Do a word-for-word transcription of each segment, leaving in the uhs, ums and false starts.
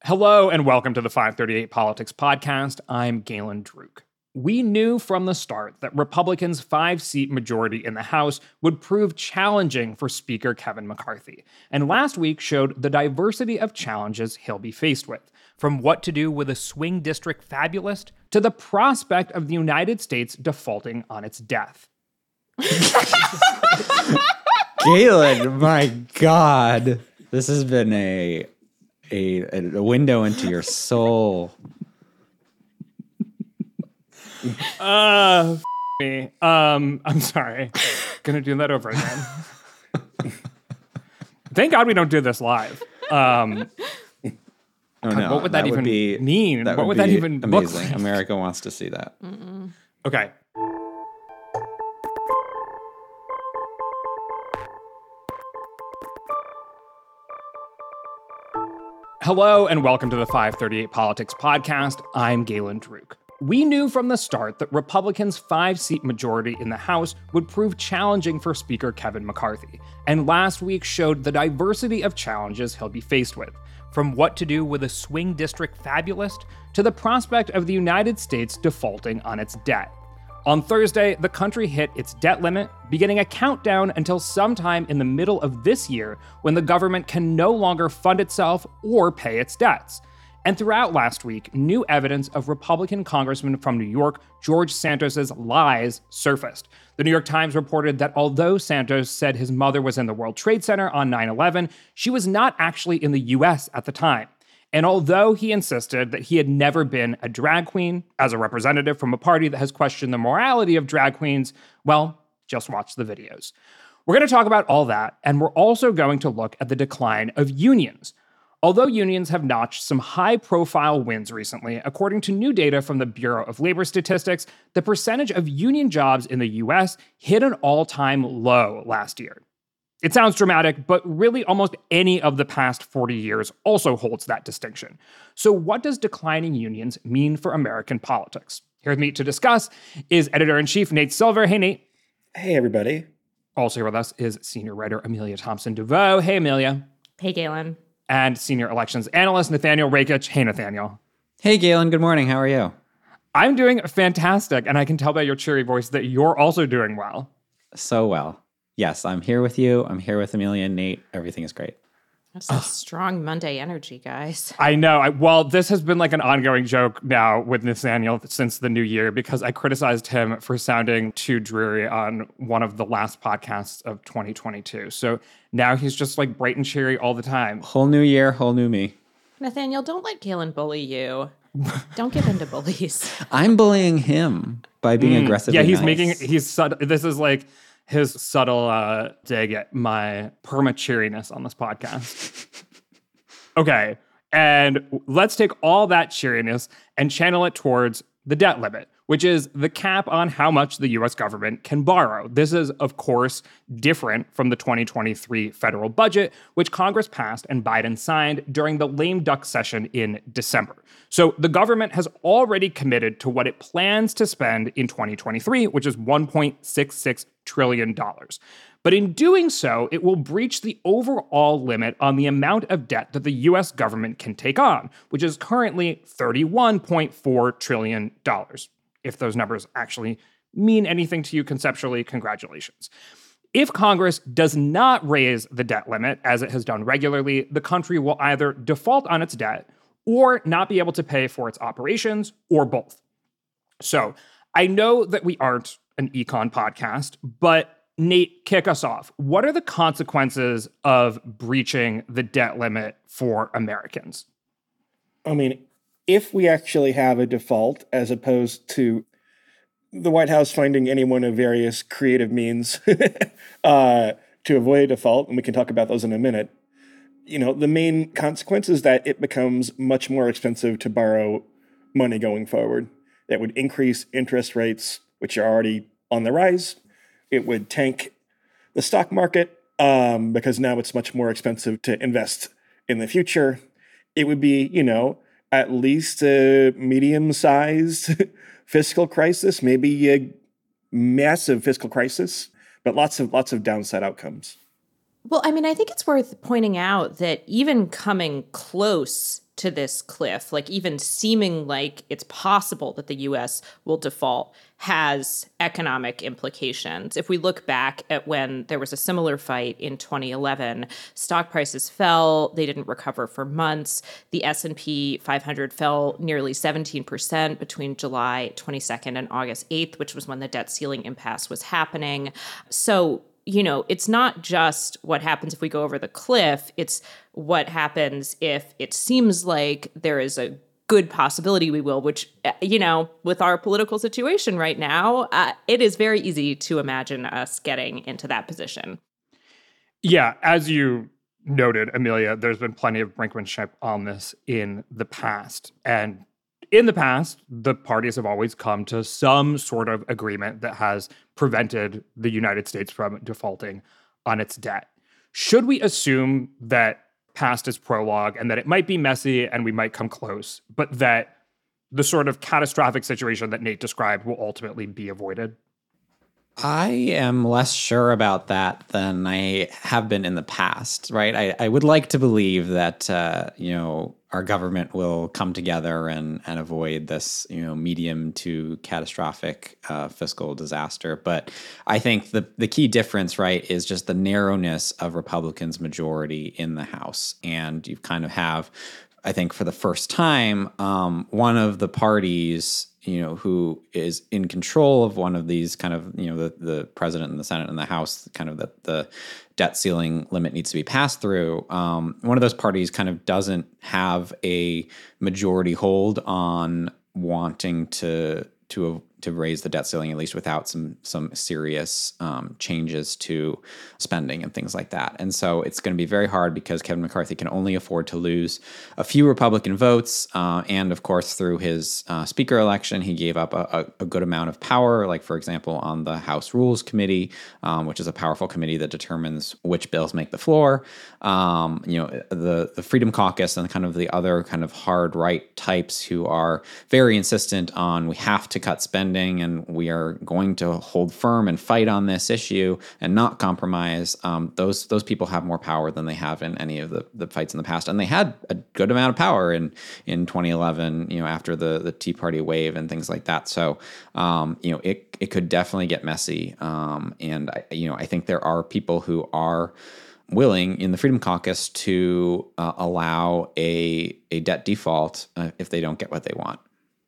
Hello and welcome to the five thirty-eight Politics Podcast. I'm Galen Druk. We knew from the start that Republicans' five-seat majority in the House would prove challenging for Speaker Kevin McCarthy, and last week showed the diversity of challenges he'll be faced with, from what to do with a swing district fabulist to the prospect of the United States defaulting on its debt. Galen, my God, this has been a a, a window into your soul. Uh, f- me. Um, I'm sorry. Gonna do that over again. Thank God we don't do this live. Um, oh, no, what would that, that even would be, mean? That what would, would that even amazing. look like? America wants to see that. Mm-mm. Okay. Hello and welcome to the five thirty-eight Politics Podcast. I'm Galen Druk. We knew from the start that Republicans' five-seat majority in the House would prove challenging for Speaker Kevin McCarthy, and last week showed the diversity of challenges he'll be faced with, from what to do with a swing district fabulist to the prospect of the United States defaulting on its debt. On Thursday, the country hit its debt limit, beginning a countdown until sometime in the middle of this year when the government can no longer fund itself or pay its debts. And throughout last week, new evidence of Republican Congressman from New York, George Santos's lies surfaced. The New York Times reported that although Santos said his mother was in the World Trade Center on nine eleven, she was not actually in the U S at the time. And although he insisted that he had never been a drag queen, as a representative from a party that has questioned the morality of drag queens, well, just watch the videos. We're going to talk about all that, and we're also going to look at the decline of unions. Although unions have notched some high-profile wins recently, according to new data from the Bureau of Labor Statistics, the percentage of union jobs in the U S hit an all-time low last year. It sounds dramatic, but really almost any of the past forty years also holds that distinction. So what does declining unions mean for American politics? Here with me to discuss is Editor-in-Chief Nate Silver. Hey, Nate. Hey, everybody. Also here with us is senior writer Amelia Thompson-DeVoe. Hey, Amelia. Hey, Galen. And senior elections analyst Nathaniel Rakich. Hey, Nathaniel. Hey, Galen. Good morning. How are you? I'm doing fantastic, and I can tell by your cheery voice that you're also doing well. So well. Yes, I'm here with you. I'm here with Amelia and Nate. Everything is great. That's some strong Monday energy, guys. I know. I, well, this has been like an ongoing joke now with Nathaniel since the new year because I criticized him for sounding too dreary on one of the last podcasts of twenty twenty-two. So now he's just like bright and cheery all the time. Whole new year, whole new me. Nathaniel, don't let Galen bully you. Don't give in to bullies. I'm bullying him by being mm, aggressive. Yeah, he's nice. making, he's, this is like, his subtle uh, dig at my perma-cheeriness on this podcast. Okay, and let's take all that cheeriness and channel it towards the debt limit, which is the cap on how much the U S government can borrow. This is, of course, different from the twenty twenty-three federal budget, which Congress passed and Biden signed during the lame duck session in December. So the government has already committed to what it plans to spend in twenty twenty-three, which is one point six six trillion dollars. But in doing so, it will breach the overall limit on the amount of debt that the U S government can take on, which is currently thirty-one point four trillion dollars. If those numbers actually mean anything to you conceptually, congratulations. If Congress does not raise the debt limit, as it has done regularly, the country will either default on its debt or not be able to pay for its operations, or both. So I know that we aren't an econ podcast, but Nate, kick us off. What are the consequences of breaching the debt limit for Americans? I mean, if we actually have a default, as opposed to the White House finding any one of various creative means uh, to avoid a default, and we can talk about those in a minute, you know, the main consequence is that it becomes much more expensive to borrow money going forward. That would increase interest rates, which are already on the rise. It would tank the stock market um, because now it's much more expensive to invest in the future. It would be, you know, at least a medium-sized fiscal crisis, maybe a massive fiscal crisis, but lots of lots of downside outcomes. Well, I mean, I think it's worth pointing out that even coming close to this cliff, like even seeming like it's possible that the U S will default, has economic implications. If we look back at when there was a similar fight in twenty eleven, stock prices fell, they didn't recover for months. The S and P five hundred fell nearly seventeen percent between July twenty-second and August eighth, which was when the debt ceiling impasse was happening. So, you know, it's not just what happens if we go over the cliff, it's what happens if it seems like there is a good possibility we will, which, you know, with our political situation right now, uh, it is very easy to imagine us getting into that position. Yeah, as you noted, Amelia, there's been plenty of brinkmanship on this in the past. And in the past, the parties have always come to some sort of agreement that has prevented the United States from defaulting on its debt. Should we assume that past is prologue and that it might be messy and we might come close, but that the sort of catastrophic situation that Nate described will ultimately be avoided? I am less sure about that than I have been in the past, right? I, I would like to believe that, uh, you know, our government will come together and, and avoid this, you know, medium to catastrophic uh, fiscal disaster. But I think the, the key difference, right, is just the narrowness of Republicans' majority in the House. And you kind of have, I think for the first time, um, one of the parties, you know, who is in control of one of these kind of, you know, the, the president and the Senate and the House, kind of that the debt ceiling limit needs to be passed through. Um, one of those parties kind of doesn't have a majority hold on wanting to to to raise the debt ceiling, at least without some some serious um, changes to spending and things like that. And so it's going to be very hard because Kevin McCarthy can only afford to lose a few Republican votes. Uh, and of course, through his uh, speaker election, he gave up a, a, a good amount of power, like, for example, on the House Rules Committee, um, which is a powerful committee that determines which bills make the floor. Um, you know, the, the Freedom Caucus and kind of the other kind of hard right types who are very insistent on we have to cut spending and we are going to hold firm and fight on this issue and not compromise. Um, those those people have more power than they have in any of the, the fights in the past. And they had a good amount of power in, in twenty eleven, you know, after the, the Tea Party wave and things like that. So, um, you know, it, it could definitely get messy. Um, and, I, you know, I think there are people who are willing in the Freedom Caucus to uh, allow a, a debt default uh, if they don't get what they want.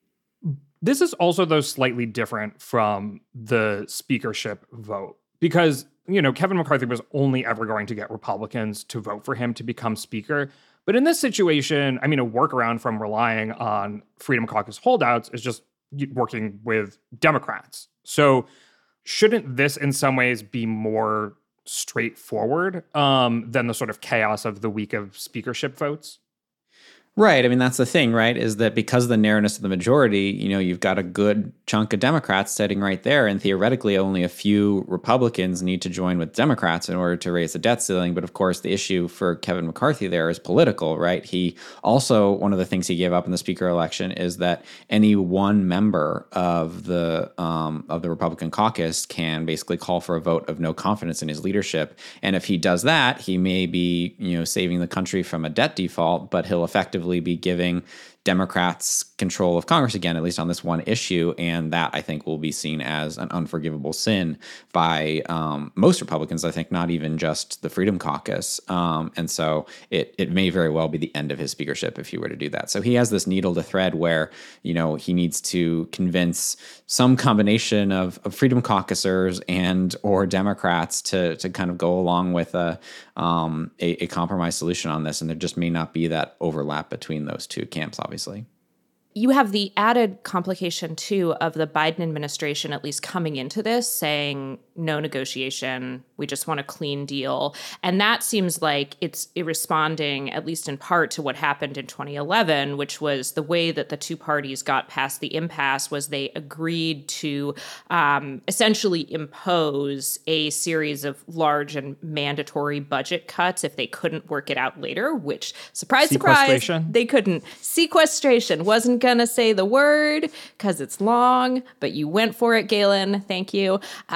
This is also, though, slightly different from the speakership vote because, you know, Kevin McCarthy was only ever going to get Republicans to vote for him to become speaker. But in this situation, I mean, a workaround from relying on Freedom Caucus holdouts is just working with Democrats. So shouldn't this in some ways be more straightforward um, than the sort of chaos of the week of speakership votes? Right. I mean, that's the thing, right, is that because of the narrowness of the majority, you know, you've got a good chunk of Democrats sitting right there. And theoretically, only a few Republicans need to join with Democrats in order to raise the debt ceiling. But of course, the issue for Kevin McCarthy there is political, right? He also, one of the things he gave up in the speaker election is that any one member of the um, of the Republican caucus can basically call for a vote of no confidence in his leadership. And if he does that, he may be, you know, saving the country from a debt default, but he'll effectively be giving Democrats control of Congress again, at least on this one issue. And that, I think, will be seen as an unforgivable sin by um, most Republicans, I think, not even just the Freedom Caucus. Um, and so it it may very well be the end of his speakership if he were to do that. So he has this needle to thread where, you know, he needs to convince some combination of, of Freedom Caucusers and or Democrats to to kind of go along with a, um, a, a compromise solution on this. And there just may not be that overlap between those two camps, obviously. Obviously. You have the added complication, too, of the Biden administration at least coming into this saying no negotiation, we just want a clean deal. And that seems like it's responding, at least in part, to what happened in twenty eleven, which was the way that the two parties got past the impasse was they agreed to um, essentially impose a series of large and mandatory budget cuts if they couldn't work it out later, which, surprise, surprise, they couldn't. Sequestration wasn't going to say the word because it's long, but you went for it, Galen. Thank you. Um,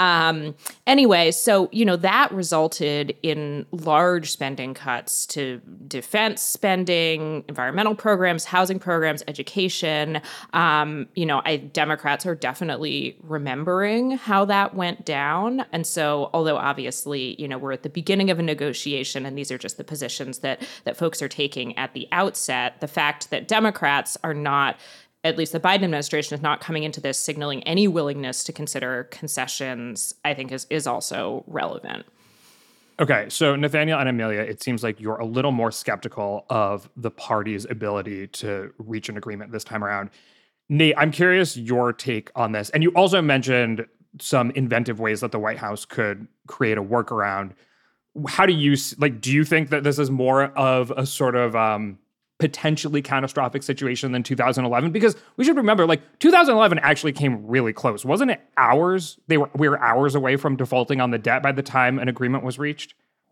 Um, anyway, so, you know, that resulted in large spending cuts to defense spending, environmental programs, housing programs, education. Um, you know, I, Democrats are definitely remembering how that went down. And so, although obviously, you know, we're at the beginning of a negotiation and these are just the positions that that folks are taking at the outset, the fact that Democrats are not, at least the Biden administration is not coming into this signaling any willingness to consider concessions, I think is is also relevant. Okay, so Nathaniel and Amelia, it seems like you're a little more skeptical of the party's ability to reach an agreement this time around. Nate, I'm curious your take on this. And you also mentioned some inventive ways that the White House could create a workaround. How do you, like, do you think that this is more of a sort of um, potentially catastrophic situation than two thousand eleven? Because we should remember, like, two thousand eleven actually came really close. Wasn't it hours? They were, we were hours away from defaulting on the debt by the time an agreement was reached?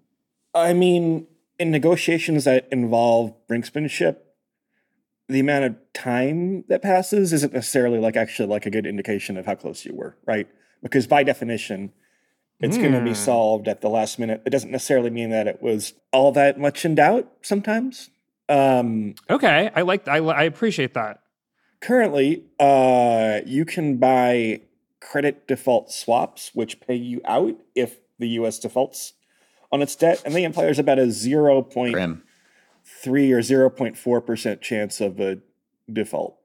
I mean, in negotiations that involve brinksmanship, the amount of time that passes isn't necessarily like actually like a good indication of how close you were, right? Because by definition, it's mm. going to be solved at the last minute. It doesn't necessarily mean that it was all that much in doubt sometimes. Um, okay, I like I, I appreciate that. Currently, uh, you can buy credit default swaps, which pay you out if the U S defaults on its debt, and they imply there's about a zero point three or zero point four percent chance of a default.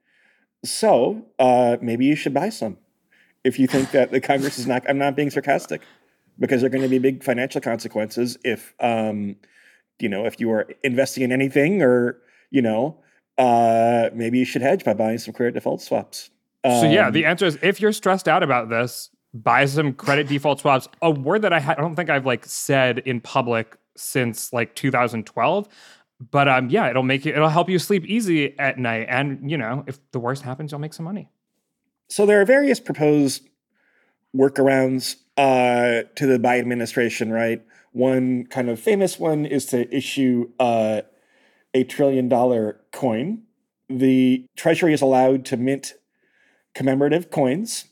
So uh, maybe you should buy some if you think that the Congress is not. I'm not being sarcastic, because there are going to be big financial consequences if. Um, You know, if you are investing in anything, or, you know, uh, maybe you should hedge by buying some credit default swaps. Um, so, yeah, the answer is if you're stressed out about this, buy some credit default swaps. A word that I, ha- I don't think I've like said in public since like two thousand twelve. But um, yeah, it'll make you, it'll help you sleep easy at night. And, you know, if the worst happens, you'll make some money. So there are various proposed workarounds uh, to the Biden administration, right? One kind of famous one is to issue uh, a trillion dollar coin. The Treasury is allowed to mint commemorative coins.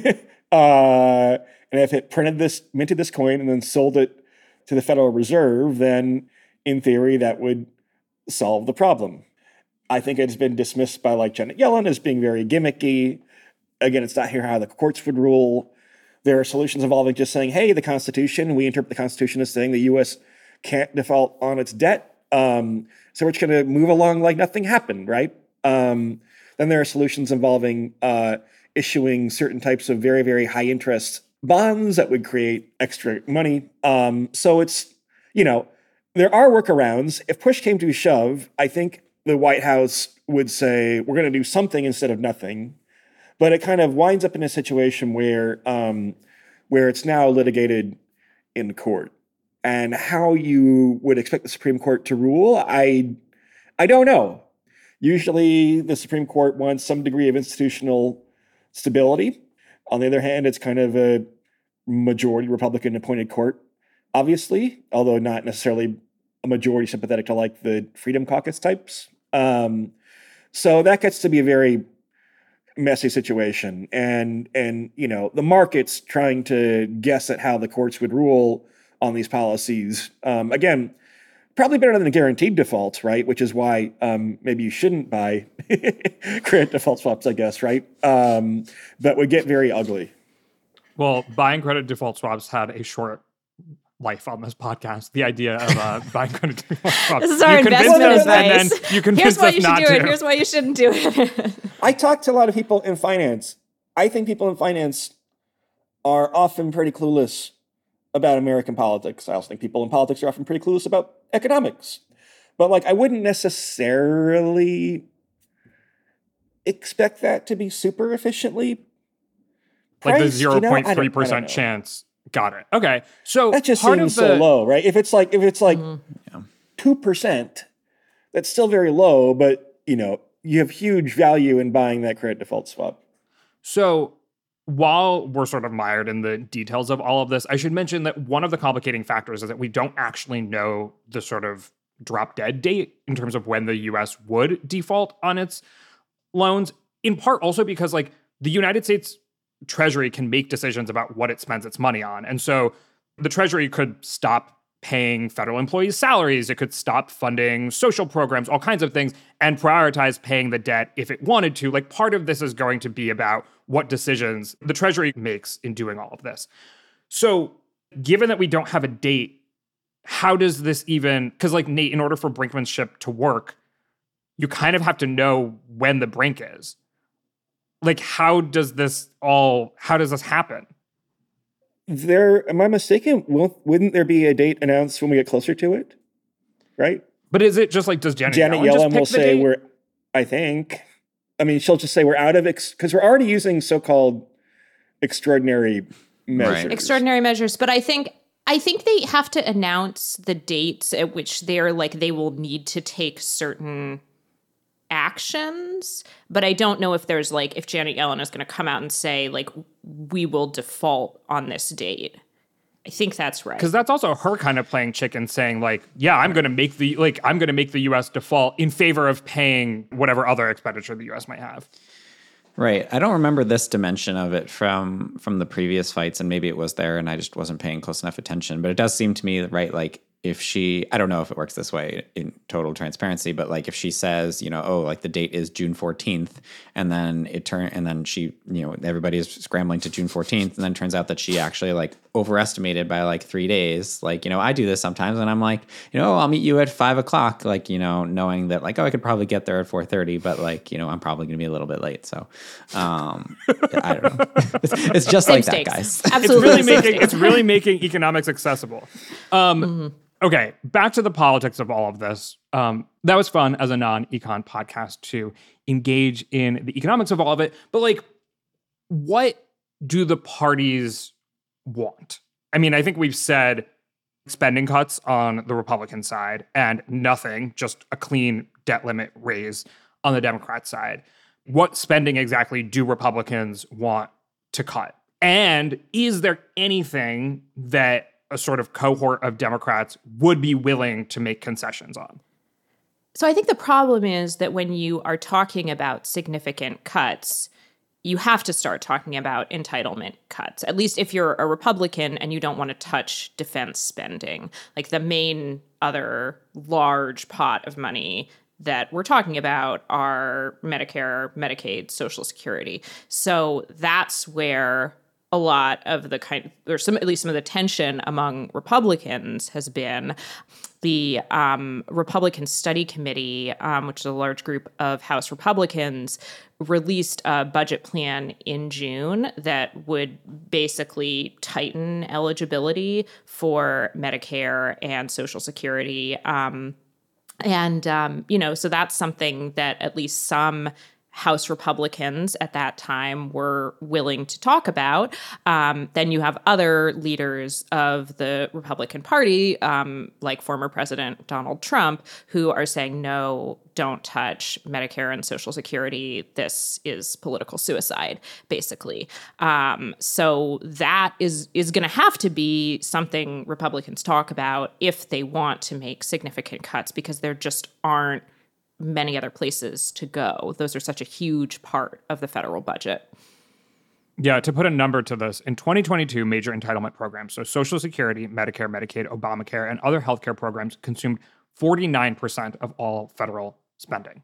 uh, and if it printed this, minted this coin and then sold it to the Federal Reserve, then in theory, that would solve the problem. I think it's been dismissed by like Janet Yellen as being very gimmicky. Again, it's not here how the courts would rule. There are solutions involving just saying, hey, the Constitution, we interpret the Constitution as saying the U S can't default on its debt. Um, so we're just going to move along like nothing happened, right? Um, then there are solutions involving uh, issuing certain types of very, very high interest bonds that would create extra money. Um, so it's, you know, there are workarounds. If push came to shove, I think the White House would say, we're going to do something instead of nothing. But it kind of winds up in a situation where um, where it's now litigated in court. And how you would expect the Supreme Court to rule, I I don't know. Usually the Supreme Court wants some degree of institutional stability. On the other hand, it's kind of a majority Republican appointed court, obviously, although not necessarily a majority sympathetic to like the Freedom Caucus types. Um, so that gets to be a very messy situation, and and you know the market's trying to guess at how the courts would rule on these policies. Um, again, probably better than a guaranteed default, right? Which is why um, maybe you shouldn't buy credit default swaps, I guess, right? Um, but would get very ugly. Well, buying credit default swaps had a short life on this podcast. The idea of uh, buying credit default swaps. This is our you investment us, advice. And then you convince Here's why us you should not do to. it. Here's why you shouldn't do it. I talk to a lot of people in finance. I think people in finance are often pretty clueless about American politics. I also think people in politics are often pretty clueless about economics. But like, I wouldn't necessarily expect that to be super efficiently priced, like the zero point three you know? percent chance. Got it. Okay. So that just part seems of the, so low, right? If it's like if it's like Mm-hmm. two percent, that's still very low, but you know, you have huge value in buying that credit default swap. So while we're sort of mired in the details of all of this, I should mention that one of the complicating factors is that we don't actually know the sort of drop dead date in terms of when the U S would default on its loans, in part also because like the United States Treasury can make decisions about what it spends its money on. And so the Treasury could stop paying federal employees' salaries. It could stop funding social programs, all kinds of things, and prioritize paying the debt if it wanted to. Like, part of this is going to be about what decisions the Treasury makes in doing all of this. So given that we don't have a date, how does this even, because like Nate, in order for brinkmanship to work, you kind of have to know when the brink is. Like, how does this all, how does this happen? There, am I mistaken? Won't, wouldn't there be a date announced when we get closer to it? Right? But is it just like, does Janet, Janet Yellen, just Yellen pick will the say date? we're, I think, I mean, she'll just say we're out of, because ex- we're already using so-called extraordinary measures. Right. Extraordinary measures. But I think, I think they have to announce the dates at which they're like, they will need to take certain actions, but I don't know if there's like, if Janet Yellen is going to come out and say like, we will default on this date. I think that's right. Because that's also her kind of playing chicken, saying like, yeah, I'm going to make the, like, I'm going to make the U S default in favor of paying whatever other expenditure the U S might have. Right. I don't remember this dimension of it from from the previous fights, and maybe it was there and I just wasn't paying close enough attention. But it does seem to me, right, like if she, I don't know if it works this way in total transparency, but like if she says, you know, oh, like the date is June fourteenth, and then it turn, and then she, you know, everybody is scrambling to June fourteenth, and then turns out that she actually like overestimated by like three days. Like, you know, I do this sometimes, and I'm like, you know, I'll meet you at five o'clock, like, you know, knowing that like, oh, I could probably get there at four thirty, but like, you know, I'm probably going to be a little bit late. So, um, I don't know. It's, it's just Same like stakes. that, guys. Absolutely. It's really Same making, stakes. it's really making economics accessible. Um, Mm-hmm. Okay, back to the politics of all of this. Um, that was fun as a non-econ podcast to engage in the economics of all of it. But like, what do the parties want? I mean, I think we've said spending cuts on the Republican side and nothing, just a clean debt limit raise on the Democrat side. What spending exactly do Republicans want to cut? And is there anything that a sort of cohort of Democrats would be willing to make concessions on? So I think the problem is that when you are talking about significant cuts, you have to start talking about entitlement cuts, at least if you're a Republican and you don't want to touch defense spending. Like the main other large pot of money that we're talking about are Medicare, Medicaid, Social Security. So that's where a lot of the kind, or some, at least some of the tension among Republicans has been. The um, Republican Study Committee, um, which is a large group of House Republicans, released a budget plan in June that would basically tighten eligibility for Medicare and Social Security. Um, and, um, you know, so that's something that at least some House Republicans at that time were willing to talk about. Um, then you have other leaders of the Republican Party, um, like former President Donald Trump, who are saying, no, don't touch Medicare and Social Security. This is political suicide, basically. Um, so that is, is going to have to be something Republicans talk about if they want to make significant cuts, because there just aren't many other places to go. Those are such a huge part of the federal budget. Yeah, to put a number to this, in twenty twenty-two, major entitlement programs, so Social Security, Medicare, Medicaid, Obamacare, and other healthcare programs consumed forty-nine percent of all federal spending.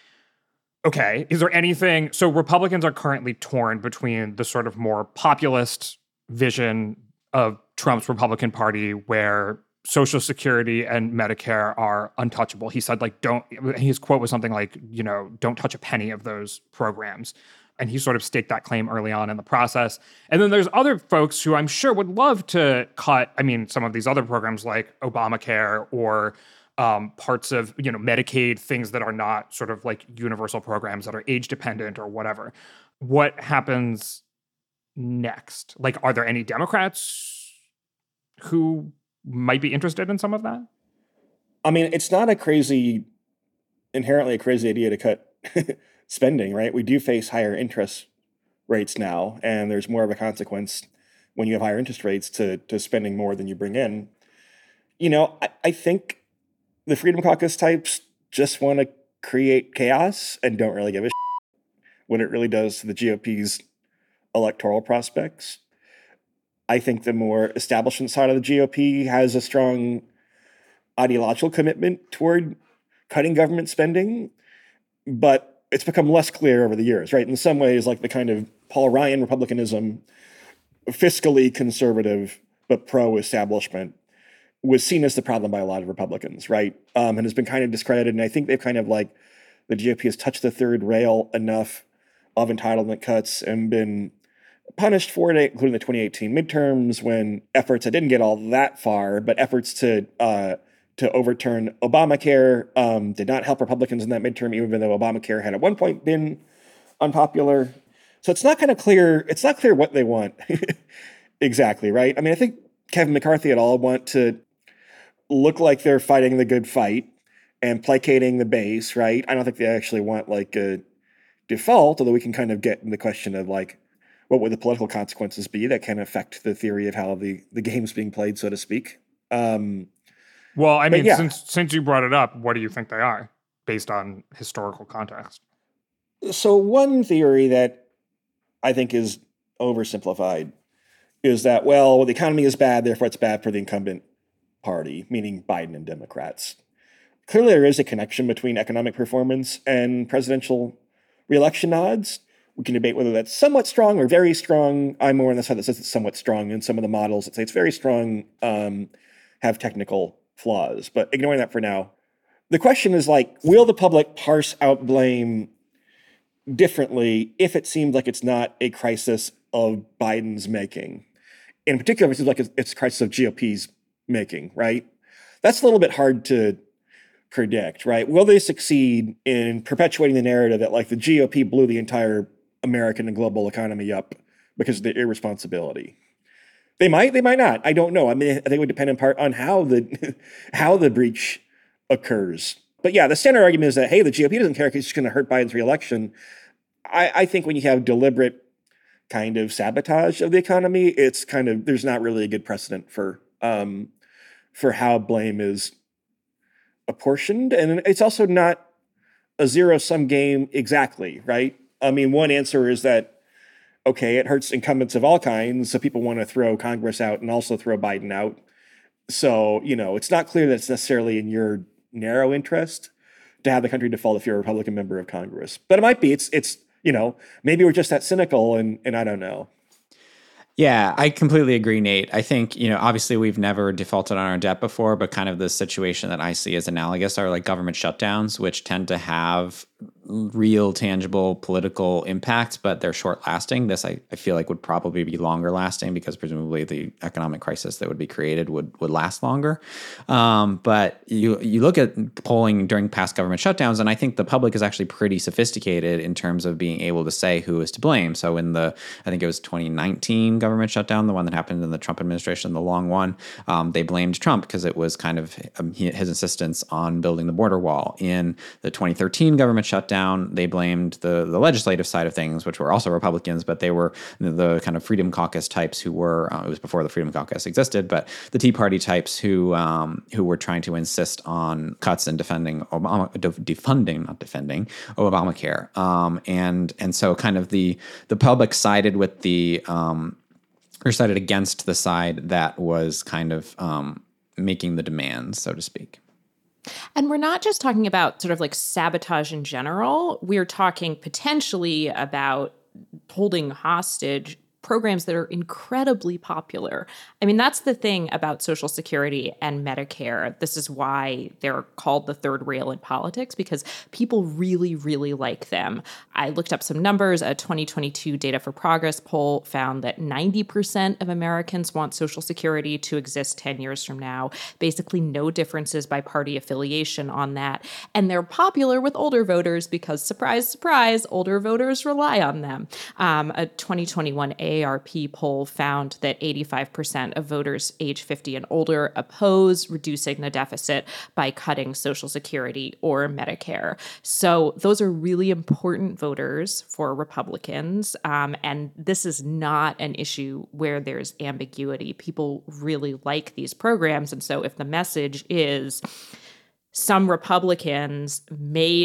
Okay, is there anything, so Republicans are currently torn between the sort of more populist vision of Trump's Republican Party, where Social Security and Medicare are untouchable. He said, like, don't, his quote was something like, you know, don't touch a penny of those programs. And he sort of staked that claim early on in the process. And then there's other folks who I'm sure would love to cut, I mean, some of these other programs like Obamacare or um, parts of, you know, Medicaid, things that are not sort of like universal programs that are age dependent or whatever. What happens next? Like, are there any Democrats who might be interested in some of that? I mean, it's not a crazy, inherently a crazy idea to cut spending, right? We do face higher interest rates now, and there's more of a consequence when you have higher interest rates to, to spending more than you bring in. You know, I, I think the Freedom Caucus types just want to create chaos and don't really give a shit what it really does to the G O P's electoral prospects. I think the more establishment side of the G O P has a strong ideological commitment toward cutting government spending, but it's become less clear over the years, right? In some ways, like the kind of Paul Ryan Republicanism, fiscally conservative but pro-establishment, was seen as the problem by a lot of Republicans, right? Um, and has been kind of discredited. And I think they've kind of like, the G O P has touched the third rail enough of entitlement cuts and been punished for it, including the twenty eighteen midterms, when efforts that didn't get all that far, but efforts to uh, to overturn Obamacare um, did not help Republicans in that midterm, even though Obamacare had at one point been unpopular. So it's not kind of clear. It's not clear what they want exactly, right? I mean, I think Kevin McCarthy et al. Want to look like they're fighting the good fight and placating the base, right? I don't think they actually want like a default, although we can kind of get in the question of like, what would the political consequences be that can affect the theory of how the, the game's being played, so to speak. Um, well, I mean, yeah. since since you brought it up, what do you think they are based on historical context? So one theory that I think is oversimplified is that, well, the economy is bad, therefore it's bad for the incumbent party, meaning Biden and Democrats. Clearly, there is a connection between economic performance and presidential reelection odds. We can debate whether that's somewhat strong or very strong. I'm more on the side that says it's somewhat strong, and some of the models that say it's very strong um, have technical flaws. But ignoring that for now, the question is like, will the public parse out blame differently if it seems like it's not a crisis of Biden's making? In particular, it seems like it's, it's a crisis of G O P's making, right? That's a little bit hard to predict, right? Will they succeed in perpetuating the narrative that like the G O P blew the entire American and global economy up because of their irresponsibility? They might, they might not. I don't know. I mean, I think it would depend in part on how the how the breach occurs. But yeah, the standard argument is that, hey, the G O P doesn't care because it's just going to hurt Biden's reelection. I, I think when you have deliberate kind of sabotage of the economy, it's kind of, there's not really a good precedent for um, for how blame is apportioned. And it's also not a zero-sum game exactly, right? I mean, one answer is that, okay, it hurts incumbents of all kinds, so people want to throw Congress out and also throw Biden out. So, you know, it's not clear that it's necessarily in your narrow interest to have the country default if you're a Republican member of Congress. But it might be. It's, it's you know, maybe we're just that cynical, and and I don't know. Yeah, I completely agree, Nate. I think, you know, obviously we've never defaulted on our debt before, but kind of the situation that I see as analogous are like government shutdowns, which tend to have real, tangible political impacts, but they're short lasting. This, I, I feel like, would probably be longer lasting because presumably the economic crisis that would be created would would last longer. Um, but you you look at polling during past government shutdowns, and I think the public is actually pretty sophisticated in terms of being able to say who is to blame. So in the, I think it was twenty nineteen government shutdown, the one that happened in the Trump administration, the long one, um, they blamed Trump because it was kind of um, his insistence on building the border wall. In the twenty thirteen government shutdown, they blamed the, the legislative side of things, which were also Republicans, but they were the, the kind of Freedom Caucus types who were, uh, it was before the Freedom Caucus existed, but the Tea Party types who um, who were trying to insist on cuts and defending Obama, defunding, not defending, Obamacare. Um, and and so kind of the the public sided with the, um, or sided against the side that was kind of um, making the demands, so to speak. And we're not just talking about sort of like sabotage in general. We're talking potentially about holding hostage programs that are incredibly popular. I mean, that's the thing about Social Security and Medicare. This is why they're called the third rail in politics, because people really, really like them. I looked up some numbers. A twenty twenty-two Data for Progress poll found that ninety percent of Americans want Social Security to exist ten years from now. Basically no differences by party affiliation on that. And they're popular with older voters because, surprise, surprise, older voters rely on them. Um, a twenty twenty-one A A R P poll found that eighty-five percent of voters age fifty and older oppose reducing the deficit by cutting Social Security or Medicare. So those are really important voters for Republicans. Um, and this is not an issue where there's ambiguity. People really like these programs. And so if the message is some Republicans made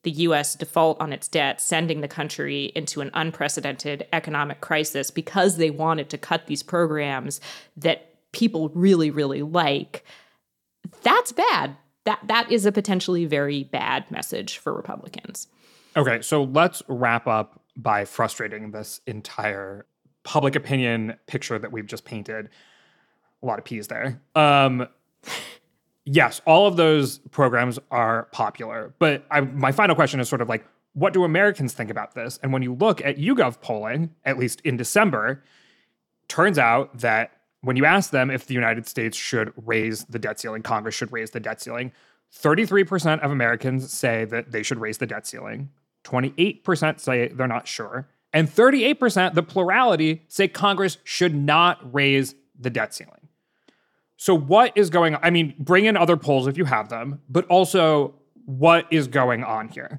the U S default on its debt, sending the country into an unprecedented economic crisis because they wanted to cut these programs that people really, really like, that's bad. That that is a potentially very bad message for Republicans. Okay, so let's wrap up by frustrating this entire public opinion picture that we've just painted. A lot of P's there. Um, yes, all of those programs are popular, but I, my final question is sort of like, what do Americans think about this? And when you look at YouGov polling, at least in December, turns out that when you ask them if the United States should raise the debt ceiling, Congress should raise the debt ceiling, thirty-three percent of Americans say that they should raise the debt ceiling. twenty-eight percent say they're not sure. And thirty-eight percent, the plurality, say Congress should not raise the debt ceiling. So what is going on? I mean, bring in other polls if you have them, but also what is going on here?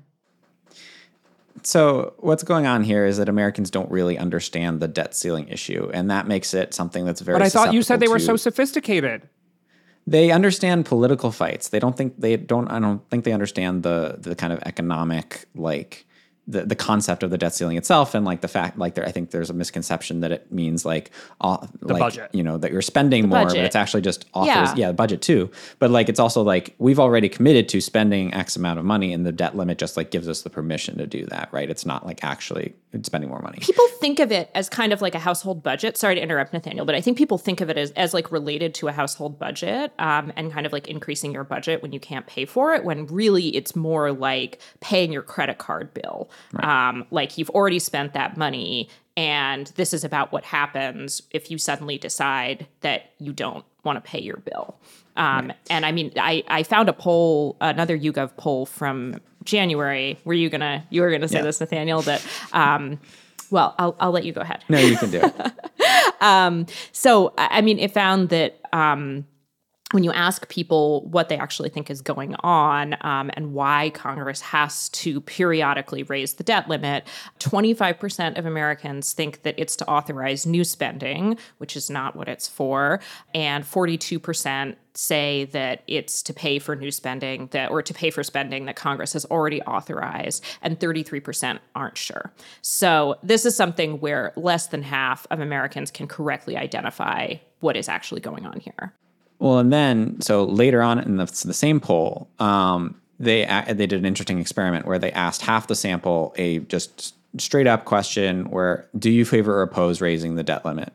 So what's going on here is that Americans don't really understand the debt ceiling issue, and that makes it something that's very. But I thought you said they were to, so sophisticated. They understand political fights. They don't think they don't. I don't think they understand the the kind of economic like. The, the concept of the debt ceiling itself, and like the fact, like there, I think there's a misconception that it means like, uh, the like budget. You know, that you're spending the more, budget. but it's actually just authors, Yeah. yeah, the budget too. But like, it's also like we've already committed to spending X amount of money, and the debt limit just like gives us the permission to do that, right? It's not like actually spending more money. People think of it as kind of like a household budget. Sorry to interrupt, Nathaniel, but I think people think of it as, as like related to a household budget um, and kind of like increasing your budget when you can't pay for it, when really it's more like paying your credit card bill. Right. Um, like you've already spent that money, and this is about what happens if you suddenly decide that you don't want to pay your bill. Um, right. And I mean, I, I found a poll, another YouGov poll from January. Were you gonna you were gonna say yeah. this, Nathaniel? That um, well, I'll I'll let you go ahead. No, you can do it. um, so I mean, it found that. Um, When you ask people what they actually think is going on um, and why Congress has to periodically raise the debt limit, twenty-five percent of Americans think that it's to authorize new spending, which is not what it's for, and forty-two percent say that it's to pay for new spending that or to pay for spending that Congress has already authorized, and thirty-three percent aren't sure. So this is something where less than half of Americans can correctly identify what is actually going on here. Well, and then, so later on in the, the same poll, um, they they did an interesting experiment where they asked half the sample a just straight up question where, do you favor or oppose raising the debt limit?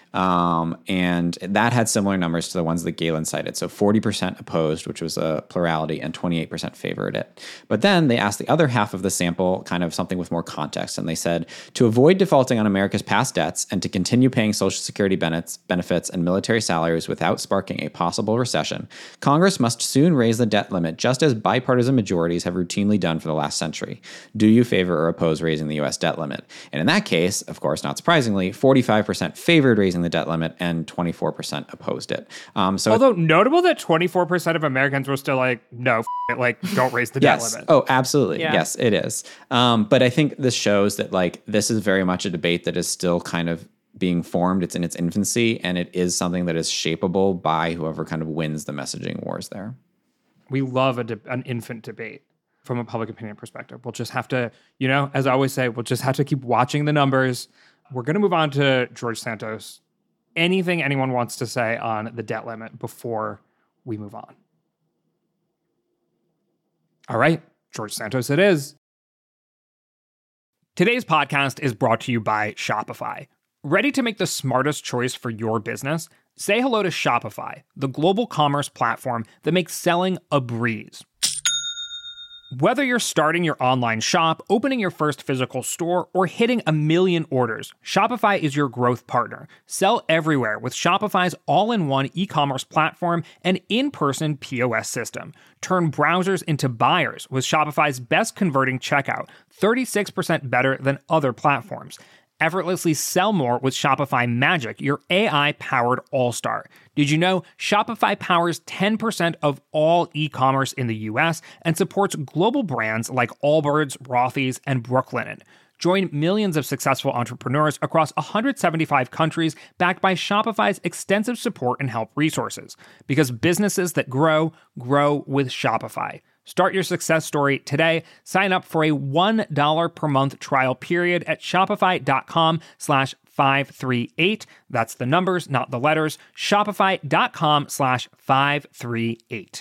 Um, and that had similar numbers to the ones that Galen cited. So forty percent opposed, which was a plurality, and twenty-eight percent favored it. But then they asked the other half of the sample kind of something with more context. And they said, to avoid defaulting on America's past debts and to continue paying Social Security benefits, benefits and military salaries without sparking a possible recession, Congress must soon raise the debt limit, just as bipartisan majorities have routinely done for the last century. Do you favor or oppose raising the U S debt limit? And in that case, of course, not surprisingly, forty-five percent favored raising the debt limit and twenty-four percent opposed it. Um, so Although notable that twenty-four percent of Americans were still like, no, f- it, like, don't raise the debt yes. limit. Oh, absolutely. Yeah. Yes, it is. Um, but I think this shows that like this is very much a debate that is still kind of being formed. It's in its infancy, and it is something that is shapeable by whoever kind of wins the messaging wars there. We love a de- an infant debate from a public opinion perspective. We'll just have to, you know, as I always say, we'll just have to keep watching the numbers. We're going to move on to George Santos. Anything anyone wants to say on the debt limit before we move on? All right, George Santos it is. Today's podcast is brought to you by Shopify. Ready to make the smartest choice for your business? Say hello to Shopify, the global commerce platform that makes selling a breeze. Whether you're starting your online shop, opening your first physical store, or hitting a million orders, Shopify is your growth partner. Sell everywhere with Shopify's all-in-one e-commerce platform and in-person P O S system. Turn browsers into buyers with Shopify's best converting checkout, thirty-six percent better than other platforms. Effortlessly sell more with Shopify Magic, your A I-powered all-star. Did you know Shopify powers ten percent of all e-commerce in the U S and supports global brands like Allbirds, Rothy's, and Brooklinen? Join millions of successful entrepreneurs across one hundred seventy-five countries backed by Shopify's extensive support and help resources. Because businesses that grow, grow with Shopify. Start your success story today. Sign up for a one dollar per month trial period at shopify.com slash 538. That's the numbers, not the letters. Shopify.com slash 538.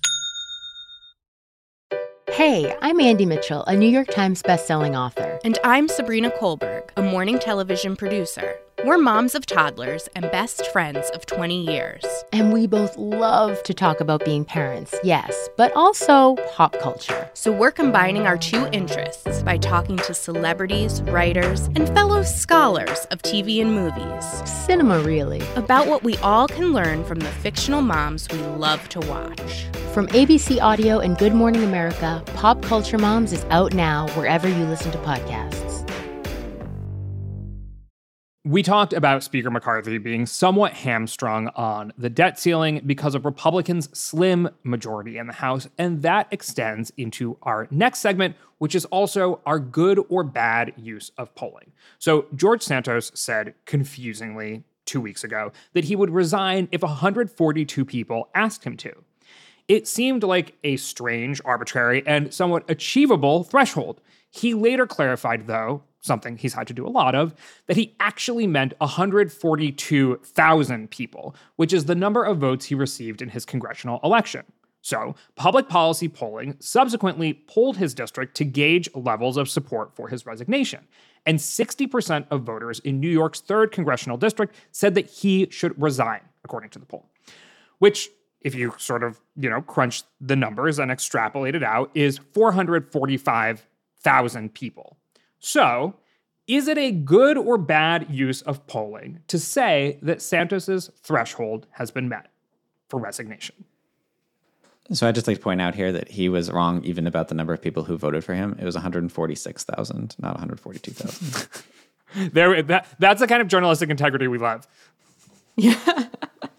Hey, I'm Andy Mitchell, a New York Times bestselling author. And I'm Sabrina Kohlberg, a morning television producer. We're moms of toddlers and best friends of twenty years. And we both love to talk about being parents, yes, but also pop culture. So we're combining our two interests by talking to celebrities, writers, and fellow scholars of T V and movies. Cinema, really. About what we all can learn from the fictional moms we love to watch. From A B C Audio and Good Morning America, Pop Culture Moms is out now wherever you listen to podcasts. We talked about Speaker McCarthy being somewhat hamstrung on the debt ceiling because of Republicans' slim majority in the House, and that extends into our next segment, which is also our good or bad use of polling. So George Santos said, confusingly, two weeks ago, that he would resign if one hundred forty-two people asked him to. It seemed like a strange, arbitrary, and somewhat achievable threshold. He later clarified, though, something he's had to do a lot of, that he actually meant one hundred forty-two thousand people, which is the number of votes he received in his congressional election. So, public policy polling subsequently polled his district to gauge levels of support for his resignation. And sixty percent of voters in New York's third congressional district said that he should resign, according to the poll. Which, if you sort of, you know, crunch the numbers and extrapolate it out, is four hundred forty-five thousand people. So, is it a good or bad use of polling to say that Santos's threshold has been met for resignation? So I'd just like to point out here that he was wrong even about the number of people who voted for him. It was one hundred forty-six thousand, not one hundred forty-two thousand. there, that, that's the kind of journalistic integrity we love. Yeah.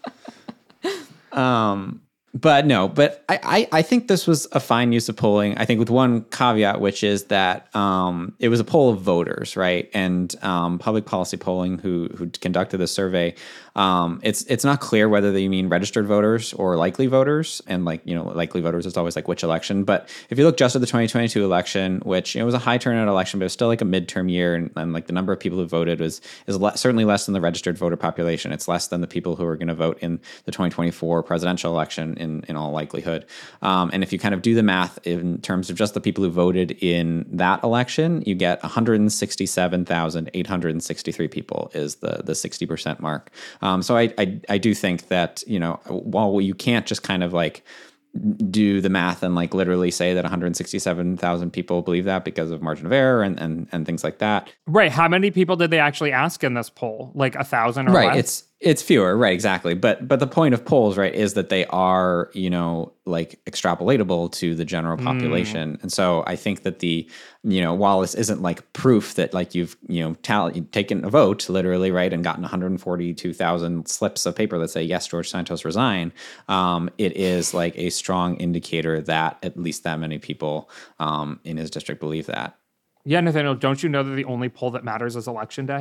um, But no, but I, I, I think this was a fine use of polling. I think with one caveat, which is that um, it was a poll of voters, right? And um, public policy polling, who who conducted the survey, um, it's it's not clear whether they mean registered voters or likely voters. And like you know, likely voters is always like which election. But if you look just at the twenty twenty-two election, which you know, was a high turnout election, but it was still like a midterm year, and, and like the number of people who voted was is le- certainly less than the registered voter population. It's less than the people who are going to vote in the twenty twenty-four presidential election. In, in all likelihood. Um, and if you kind of do the math in terms of just the people who voted in that election, you get one hundred sixty-seven thousand eight hundred sixty-three people is the the sixty percent mark. Um, so I, I I do think that, you know, while you can't just kind of like do the math and like literally say that one hundred sixty-seven thousand people believe that because of margin of error and, and, and things like that. Right. How many people did they actually ask in this poll? Like a thousand or right. less? It's it's fewer. Right. Exactly. But but the point of polls, right, is that they are, you know, like extrapolatable to the general population. Mm. And so I think that the, you know, while this isn't like proof that like you've, you know, tally, you've taken a vote literally, right, and gotten one hundred forty-two thousand slips of paper that say, yes, George Santos resign, um, it is like a strong indicator that at least that many people um, in his district believe that. Yeah, Nathaniel, don't you know that the only poll that matters is election day?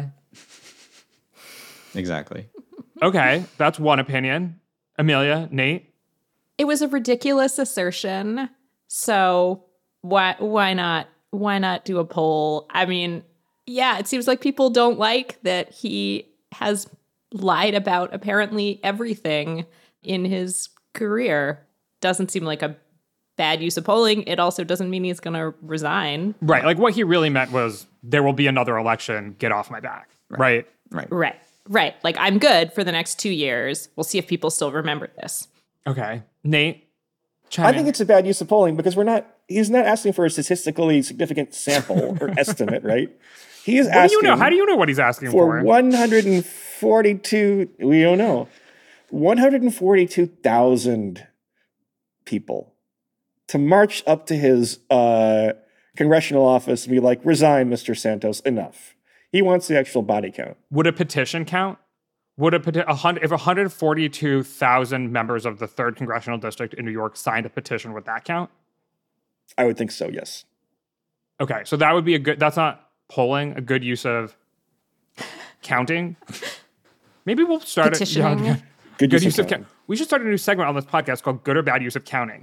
Exactly. Okay, that's one opinion. Amelia, Nate? It was a ridiculous assertion. So why why not why not do a poll? I mean, yeah, it seems like people don't like that he has lied about apparently everything in his career. Doesn't seem like a bad use of polling. It also doesn't mean he's going to resign. Right. Like what he really meant was there will be another election. Get off my back. Right. Right. Right. Right. Right. Like I'm good for the next two years. We'll see if people still remember this. Okay. Nate? I think it's a bad use of polling because we're not, he's not asking for a statistically significant sample or estimate, right? He is what asking. Do you know? How do you know what he's asking for? For one hundred forty-two, we don't know, one hundred forty-two thousand people to march up to his uh, congressional office and be like, resign, Mister Santos, enough. He wants the actual body count. Would a petition count? Would a peti- a hundred, if one hundred forty-two thousand members of the third congressional district in New York signed a petition, would that count? I would think so, yes. Okay, so that would be a good, that's not polling, a good use of counting. Maybe we'll start Petitioning. a, yeah, Good, good use, use of of counting. counting. We should start a new segment on this podcast called Good or Bad Use of Counting.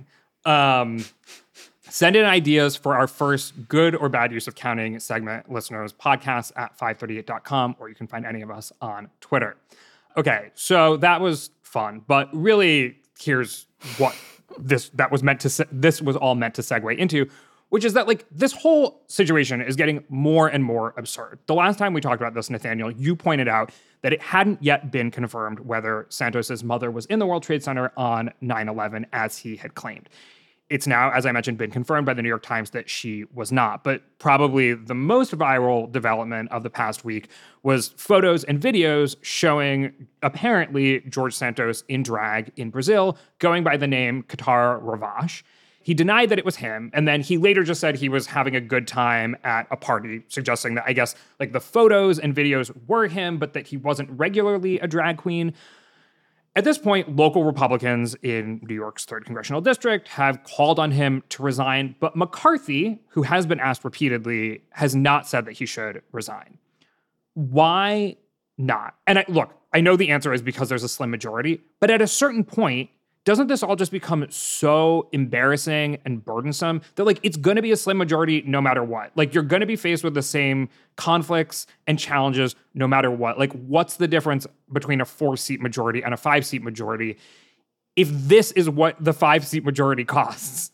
Um, send in ideas for our first good or bad use of counting segment, listeners, podcasts at five thirty-eight dot com, or you can find any of us on Twitter. Okay, so that was fun, but really, here's what this that was meant to se- this was all meant to segue into, which is that like this whole situation is getting more and more absurd. The last time we talked about this, Nathaniel, you pointed out that it hadn't yet been confirmed whether Santos's mother was in the World Trade Center on nine eleven as he had claimed. It's now, as I mentioned, been confirmed by the New York Times that she was not. But probably the most viral development of the past week was photos and videos showing apparently George Santos in drag in Brazil, going by the name Qatar Ravache. He denied that it was him, and then he later just said he was having a good time at a party, suggesting that I guess like the photos and videos were him, but that he wasn't regularly a drag queen. At this point, local Republicans in New York's third congressional district have called on him to resign, but McCarthy, who has been asked repeatedly, has not said that he should resign. Why not? And I, look, I know the answer is because there's a slim majority, but at a certain point, doesn't this all just become so embarrassing and burdensome that, like, it's going to be a slim majority no matter what? Like, you're going to be faced with the same conflicts and challenges no matter what. Like, what's the difference between a four-seat majority and a five-seat majority if this is what the five-seat majority costs?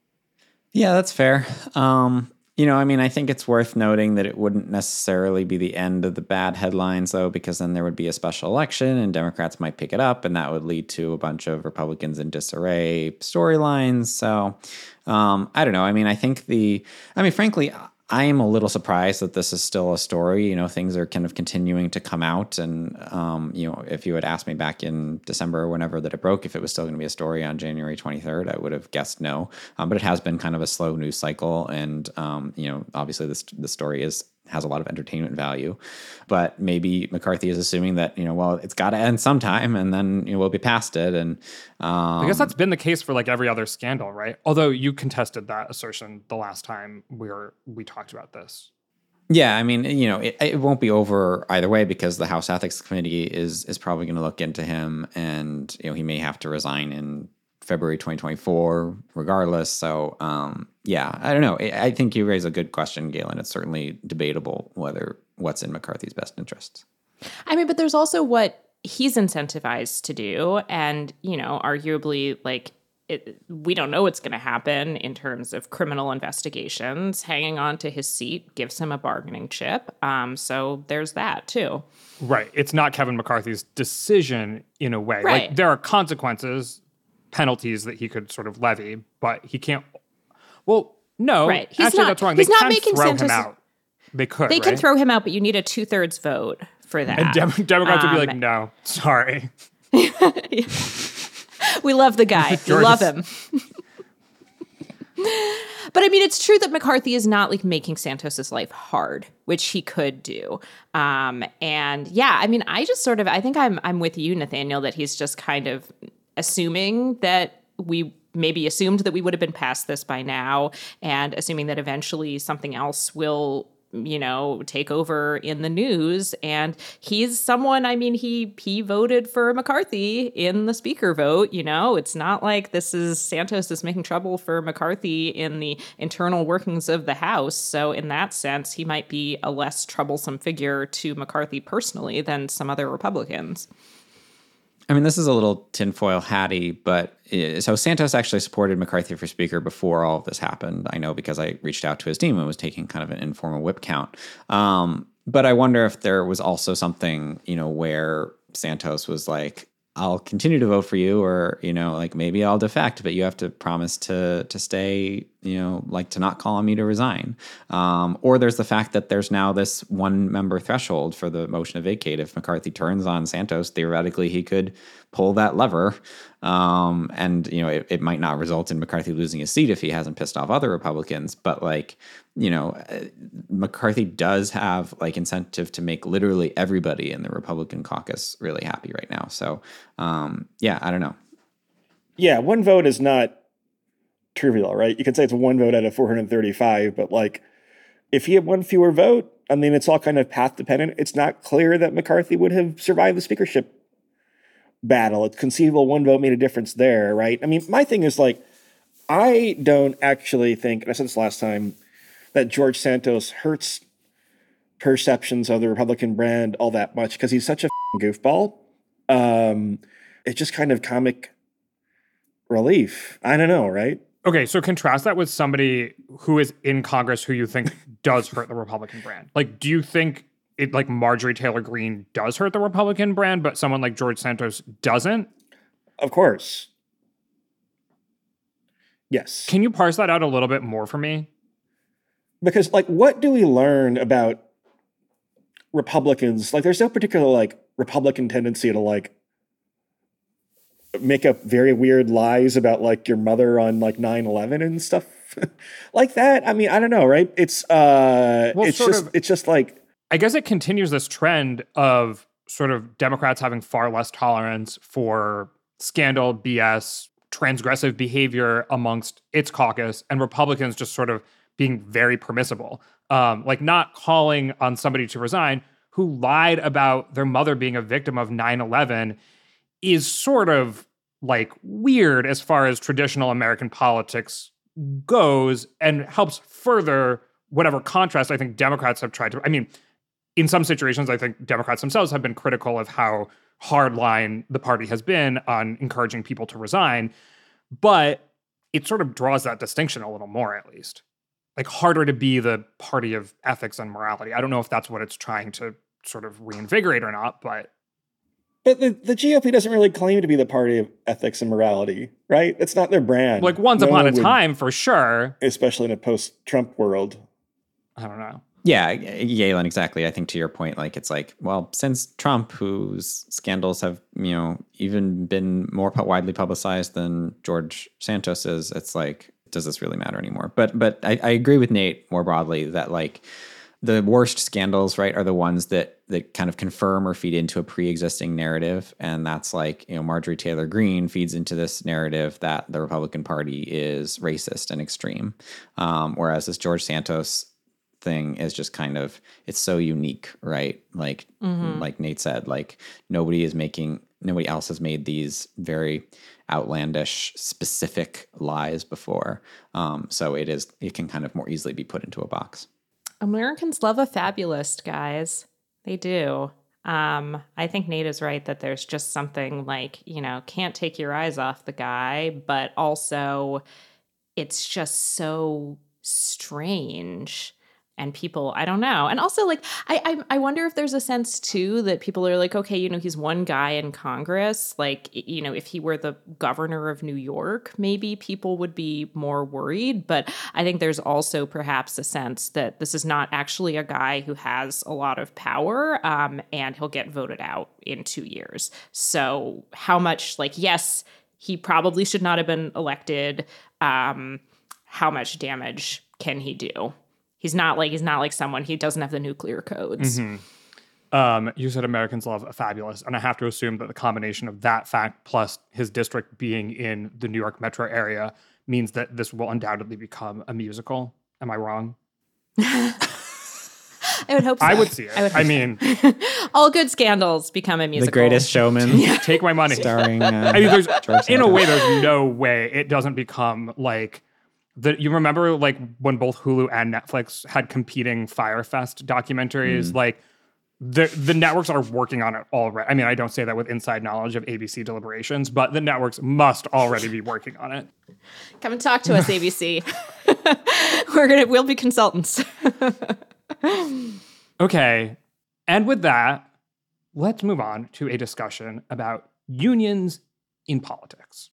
Yeah, that's fair. Um, you know, I mean, I think it's worth noting that it wouldn't necessarily be the end of the bad headlines, though, because then there would be a special election and Democrats might pick it up, and that would lead to a bunch of Republicans in disarray storylines. So um, I don't know. I mean, I think the, I mean, frankly, I am a little surprised that this is still a story. You know, things are kind of continuing to come out. And, um, you know, if you had asked me back in December or whenever that it broke, if it was still going to be a story on January twenty-third, I would have guessed no. Um, but it has been kind of a slow news cycle. And, um, you know, obviously this, this story is has a lot of entertainment value. But maybe McCarthy is assuming that, you know, well, it's got to end sometime and then, you know, we'll be past it. And um, I guess that's been the case for like every other scandal, right? Although you contested that assertion the last time we were we talked about this. Yeah, I mean, you know, it, it won't be over either way because the House Ethics Committee is is probably going to look into him, and you know, he may have to resign in February twenty twenty-four, regardless. So, um, yeah, I don't know. I, I think you raise a good question, Galen. It's certainly debatable whether what's in McCarthy's best interests. I mean, but there's also what he's incentivized to do, and you know, arguably, like. It, we don't know what's going to happen in terms of criminal investigations. Hanging on to his seat gives him a bargaining chip. Um, so there's that, too. Right. It's not Kevin McCarthy's decision in a way. Right. Like, there are consequences, penalties that he could sort of levy, but he can't. Well, no. Right. He's actually, not, that's wrong. He's they not can making throw Santos, him out. They could, They right? can throw him out, but you need a two-thirds vote for that. And Dem- Democrats um, would be like, no, sorry. We love the guy. We love him. But I mean, it's true that McCarthy is not like making Santos's life hard, which he could do. Um, and yeah, I mean, I just sort of, I think I'm, I'm with you, Nathaniel, that he's just kind of assuming that we maybe assumed that we would have been past this by now, and assuming that eventually something else will, you know, take over in the news. And he's someone, I mean, he he voted for McCarthy in the speaker vote, you know. It's not like this is Santos is making trouble for McCarthy in the internal workings of the House. So in that sense, he might be a less troublesome figure to McCarthy personally than some other Republicans. I mean, this is a little tinfoil hatty, but uh, so Santos actually supported McCarthy for Speaker before all of this happened. I know because I reached out to his team and was taking kind of an informal whip count. Um, but I wonder if there was also something, you know, where Santos was like, I'll continue to vote for you, or, you know, like maybe I'll defect, but you have to promise to to stay, you know, like to not call on me to resign. Um, or there's the fact that there's now this one member threshold for the motion to vacate. If McCarthy turns on Santos, theoretically he could pull that lever. Um, and, you know, it, it might not result in McCarthy losing his seat if he hasn't pissed off other Republicans. But like, you know, McCarthy does have like incentive to make literally everybody in the Republican caucus really happy right now. So, um, yeah, I don't know. Yeah, one vote is not trivial, right? You can say it's one vote out of four hundred thirty-five, but like if he had one fewer vote, I mean, it's all kind of path dependent. It's not clear that McCarthy would have survived the speakership battle. It's conceivable one vote made a difference there, right? I mean, my thing is like, I don't actually think, and I said this last time, that George Santos hurts perceptions of the Republican brand all that much because he's such a goofball. Um, it's just kind of comic relief. I don't know, right? Okay, so contrast that with somebody who is in Congress who you think does hurt the Republican brand. Like, do you think it like Marjorie Taylor Greene does hurt the Republican brand, but someone like George Santos doesn't? Of course. Yes. Can you parse that out a little bit more for me? Because, like, what do we learn about Republicans? Like, there's no particular, like, Republican tendency to, like, make up very weird lies about, like, your mother on, like, nine eleven and stuff like that. I mean, I don't know, right? It's, uh, well, it's just, of, it's just like... I guess it continues this trend of sort of Democrats having far less tolerance for scandal, B S, transgressive behavior amongst its caucus, and Republicans just sort of being very permissible. Um, like not calling on somebody to resign who lied about their mother being a victim of nine eleven is sort of like weird as far as traditional American politics goes and helps further whatever contrast I think Democrats have tried to, I mean, in some situations, I think Democrats themselves have been critical of how hardline the party has been on encouraging people to resign, but it sort of draws that distinction a little more, at least. Like harder to be the party of ethics and morality. I don't know if that's what it's trying to sort of reinvigorate or not, but... But the, the G O P doesn't really claim to be the party of ethics and morality, right? It's not their brand. Like once no upon a would, time, for sure. Especially in a post-Trump world. I don't know. Yeah, Galen, exactly. I think to your point, like it's like, well, since Trump, whose scandals have, you know, even been more widely publicized than George Santos's, it's like, does this really matter anymore? But but I, I agree with Nate more broadly that like the worst scandals, right, are the ones that that kind of confirm or feed into a pre-existing narrative, and that's like, you know, Marjorie Taylor Greene feeds into this narrative that the Republican Party is racist and extreme, um, whereas this George Santos thing is just kind of, it's so unique, right? Like mm-hmm. like Nate said, like nobody is making, nobody else has made these very outlandish, specific lies before. Um, so it is, it can kind of more easily be put into a box. Americans love a fabulist, guys. They do. Um, I think Nate is right that there's just something like, you know, can't take your eyes off the guy, but also it's just so strange. And people, I don't know. And also, like, I, I I wonder if there's a sense, too, that people are like, okay, you know, he's one guy in Congress. Like, you know, if he were the governor of New York, maybe people would be more worried. But I think there's also perhaps a sense that this is not actually a guy who has a lot of power, um, and he'll get voted out in two years. So how much, like, yes, he probably should not have been elected. Um, how much damage can he do? He's not like he's not like someone, he doesn't have the nuclear codes. Mm-hmm. Um, you said Americans love a fabulous, and I have to assume that the combination of that fact plus his district being in the New York metro area means that this will undoubtedly become a musical. Am I wrong? I would hope so. I would see it. I, would I mean, so. All good scandals become a musical. The Greatest Showman. Yeah. Take my money. Starring, uh, I mean, there's, in a way, there's no way it doesn't become like... The, you remember like when both Hulu and Netflix had competing Fyre Fest documentaries? Mm. Like the the networks are working on it already. I mean, I don't say that with inside knowledge of A B C deliberations, but the networks must already be working on it. Come and talk to us, A B C. We're gonna we'll be consultants. Okay, and with that, let's move on to a discussion about unions in politics.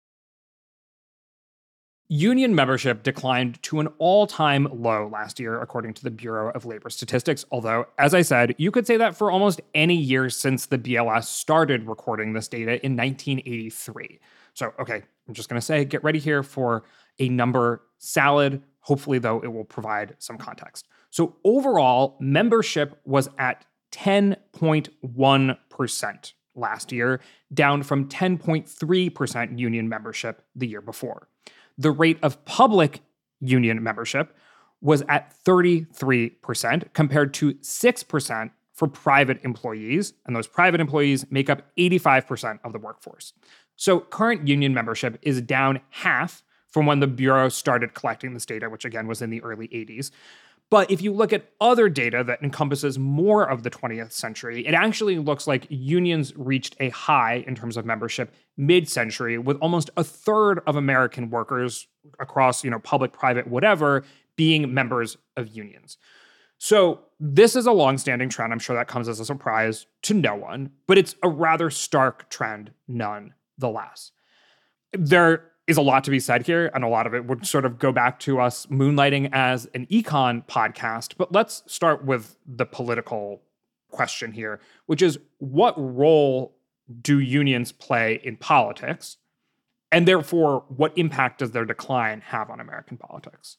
Union membership declined to an all-time low last year, according to the Bureau of Labor Statistics, although, as I said, you could say that for almost any year since the B L S started recording this data in nineteen eighty-three. So, okay, I'm just going to say, get ready here for a number salad. Hopefully, though, it will provide some context. So overall, membership was at ten point one percent last year, down from ten point three percent union membership the year before. The rate of public union membership was at thirty-three percent compared to six percent for private employees, and those private employees make up eighty-five percent of the workforce. So current union membership is down half from when the Bureau started collecting this data, which again was in the early eighties. But if you look at other data that encompasses more of the twentieth century, it actually looks like unions reached a high in terms of membership mid-century, with almost a third of American workers across, you know, public, private, whatever, being members of unions. So this is a longstanding trend. I'm sure that comes as a surprise to no one, but it's a rather stark trend nonetheless. There is a lot to be said here, and a lot of it would sort of go back to us moonlighting as an econ podcast. But let's start with the political question here, which is, what role do unions play in politics? And therefore, what impact does their decline have on American politics?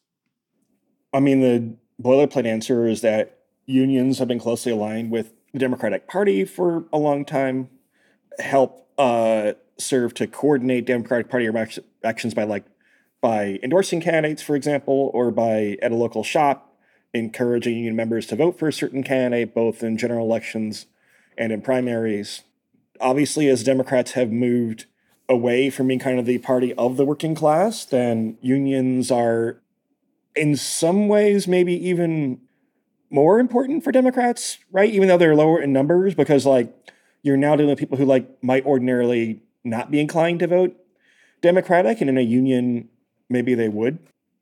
I mean, the boilerplate answer is that unions have been closely aligned with the Democratic Party for a long time, help uh, serve to coordinate Democratic Party actions by like by endorsing candidates, for example, or by at a local shop encouraging union members to vote for a certain candidate, both in general elections and in primaries. Obviously, as Democrats have moved away from being kind of the party of the working class, then unions are in some ways maybe even more important for Democrats, right? Even though they're lower in numbers, because like you're now dealing with people who like might ordinarily not be inclined to vote Democratic, and in a union, maybe they would.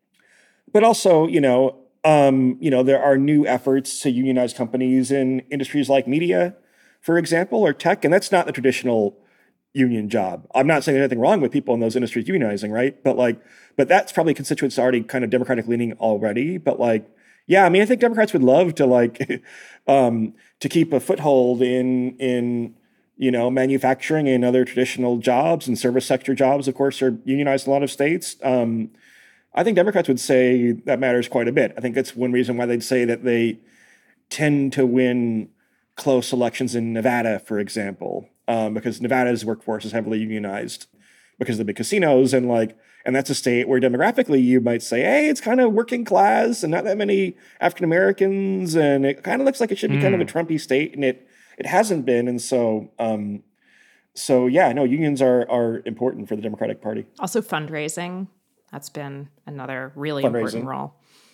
But also, you know, um, you know, there are new efforts to unionize companies in industries like media, for example, or tech, and that's not the traditional union job. I'm not saying there's anything wrong with people in those industries unionizing, right? But like, but that's probably constituents already kind of Democratic leaning already. But like, yeah, I mean, I think Democrats would love to like um, to keep a foothold in in you know manufacturing and other traditional jobs, and service sector jobs, of course, are unionized in a lot of states. Um, I think Democrats would say that matters quite a bit. I think that's one reason why they'd say that they tend to win close elections in Nevada, for example, um, because Nevada's workforce is heavily unionized because of the big casinos, and like, and that's a state where demographically you might say, hey, it's kind of working class and not that many African Americans, and it kind of looks like it should be mm. kind of a Trumpy state, and it it hasn't been, and so um, so yeah, no, unions are are important for the Democratic Party. Also, fundraising. That's been another really important role.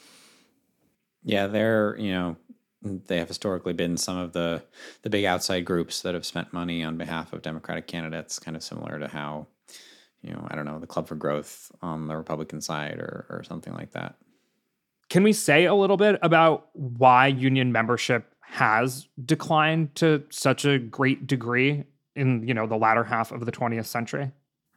Yeah, they're, you know, they have historically been some of the the big outside groups that have spent money on behalf of Democratic candidates, kind of similar to how, you know, I don't know, the Club for Growth on the Republican side or or something like that. Can we say a little bit about why union membership has declined to such a great degree in, you know, the latter half of the twentieth century?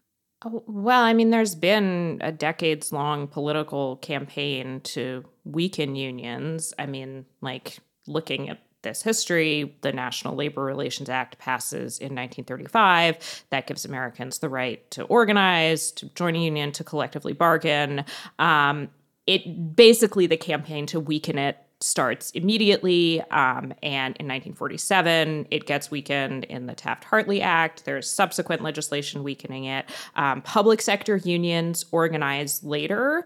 Oh, well, I mean, there's been a decades-long political campaign to weaken unions. I mean, like, looking at this history, the National Labor Relations Act passes in nineteen thirty-five. That gives Americans the right to organize, to join a union, to collectively bargain. Um, it basically, the campaign to weaken it starts immediately, um, and in nineteen forty-seven, it gets weakened in the Taft-Hartley Act. There's subsequent legislation weakening it. Um, public sector unions organize later,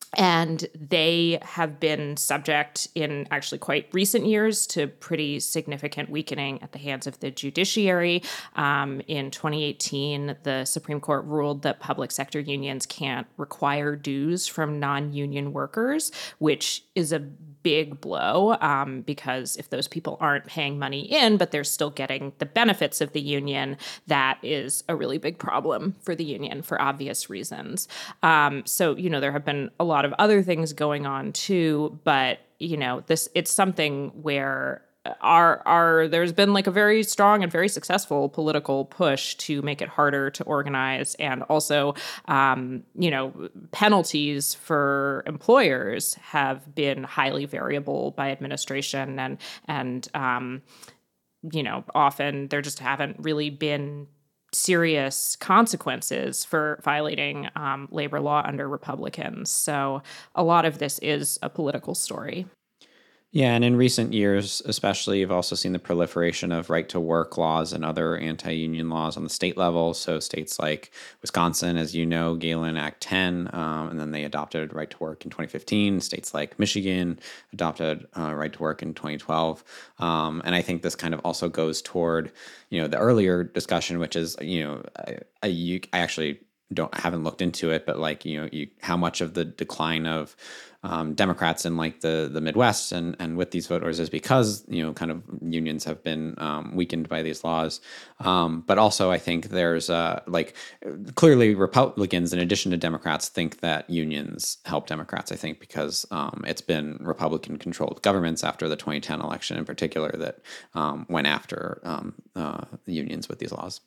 and they have been subject in actually quite recent years to pretty significant weakening at the hands of the judiciary. Um, in twenty eighteen, the Supreme Court ruled that public sector unions can't require dues from non-union workers, which is a big blow, um, because if those people aren't paying money in, but they're still getting the benefits of the union, that is a really big problem for the union for obvious reasons. Um, so, you know, there have been a lot of other things going on too, but, you know, this it's something where Our, our, there's been like a very strong and very successful political push to make it harder to organize, and also, um, you know, penalties for employers have been highly variable by administration, and and um, you know, often there just haven't really been serious consequences for violating um, labor law under Republicans. So a lot of this is a political story. Yeah, and in recent years, especially, you've also seen the proliferation of right-to-work laws and other anti-union laws on the state level. So states like Wisconsin, as you know, Galen Act ten, um, and then they adopted right-to-work in twenty fifteen. States like Michigan adopted uh, right-to-work in twenty twelve. Um, and I think this kind of also goes toward, you know, the earlier discussion, which is, you know, I, I, I actually don't haven't looked into it, but like, you know, you, how much of the decline of um, Democrats in like the the Midwest and and with these voters is because, you know, kind of unions have been um, weakened by these laws. Um, but also, I think there's uh, like clearly Republicans, in addition to Democrats, think that unions help Democrats. I think because um, it's been Republican controlled governments after the twenty ten election in particular that um, went after um, uh, the unions with these laws.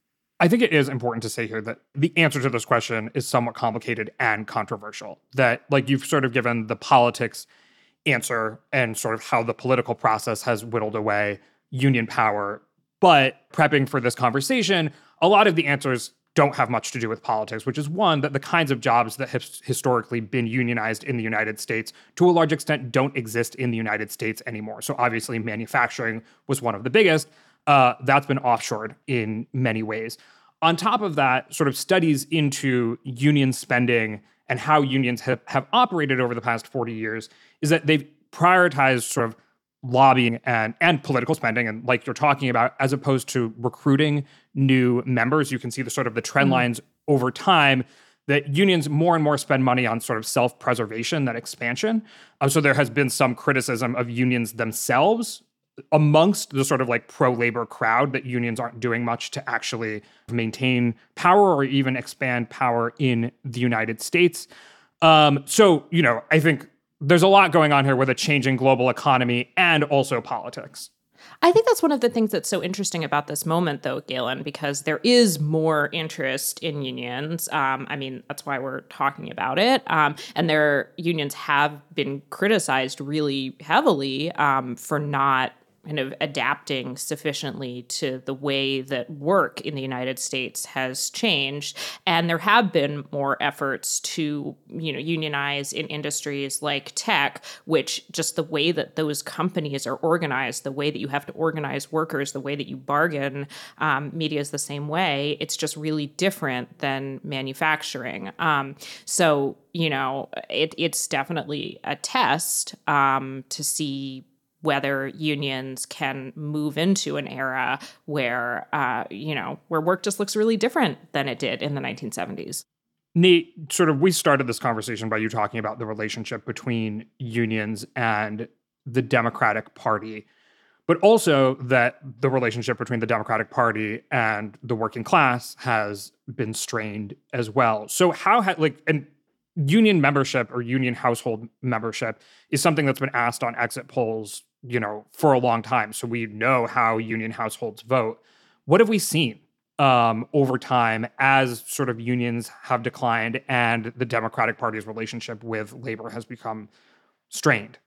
I think it is important to say here that the answer to this question is somewhat complicated and controversial. That, like, you've sort of given the politics answer and sort of how the political process has whittled away union power. But prepping for this conversation, a lot of the answers don't have much to do with politics, which is one, that the kinds of jobs that have historically been unionized in the United States, to a large extent, don't exist in the United States anymore. So obviously manufacturing was one of the biggest. Uh, that's been offshored in many ways. On top of that, sort of studies into union spending and how unions have, have operated over the past forty years is that they've prioritized sort of lobbying and, and political spending, and like you're talking about, as opposed to recruiting new members. You can see the sort of the trend mm-hmm. lines over time that unions more and more spend money on sort of self-preservation than expansion. Um, so there has been some criticism of unions themselves amongst the sort of like pro-labor crowd that unions aren't doing much to actually maintain power or even expand power in the United States. Um, so, you know, I think there's a lot going on here with a changing global economy and also politics. I think that's one of the things that's so interesting about this moment, though, Galen, because there is more interest in unions. Um, I mean, that's why we're talking about it. Um, and their unions have been criticized really heavily um, for not kind of adapting sufficiently to the way that work in the United States has changed. And there have been more efforts to, you know, unionize in industries like tech, which just the way that those companies are organized, the way that you have to organize workers, the way that you bargain, um, media is the same way. It's just really different than manufacturing. Um, so, you know, it, it's definitely a test um, to see whether unions can move into an era where, uh, you know, where work just looks really different than it did in the nineteen seventies. Nate, sort of, we started this conversation by you talking about the relationship between unions and the Democratic Party, but also that the relationship between the Democratic Party and the working class has been strained as well. So how, ha- like, and union membership or union household membership is something that's been asked on exit polls, you know, for a long time. So we know how union households vote. What have we seen um, over time as sort of unions have declined and the Democratic Party's relationship with labor has become strained?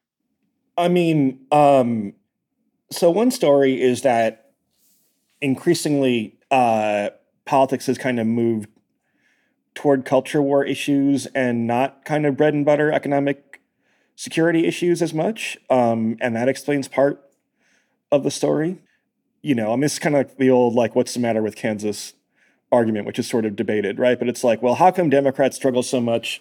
I mean, um, so one story is that increasingly uh, politics has kind of moved toward culture war issues and not kind of bread and butter economic security issues as much. Um, and that explains part of the story. You know, I mean, it's kind of like the old, like, what's the matter with Kansas argument, which is sort of debated, right? But it's like, well, how come Democrats struggle so much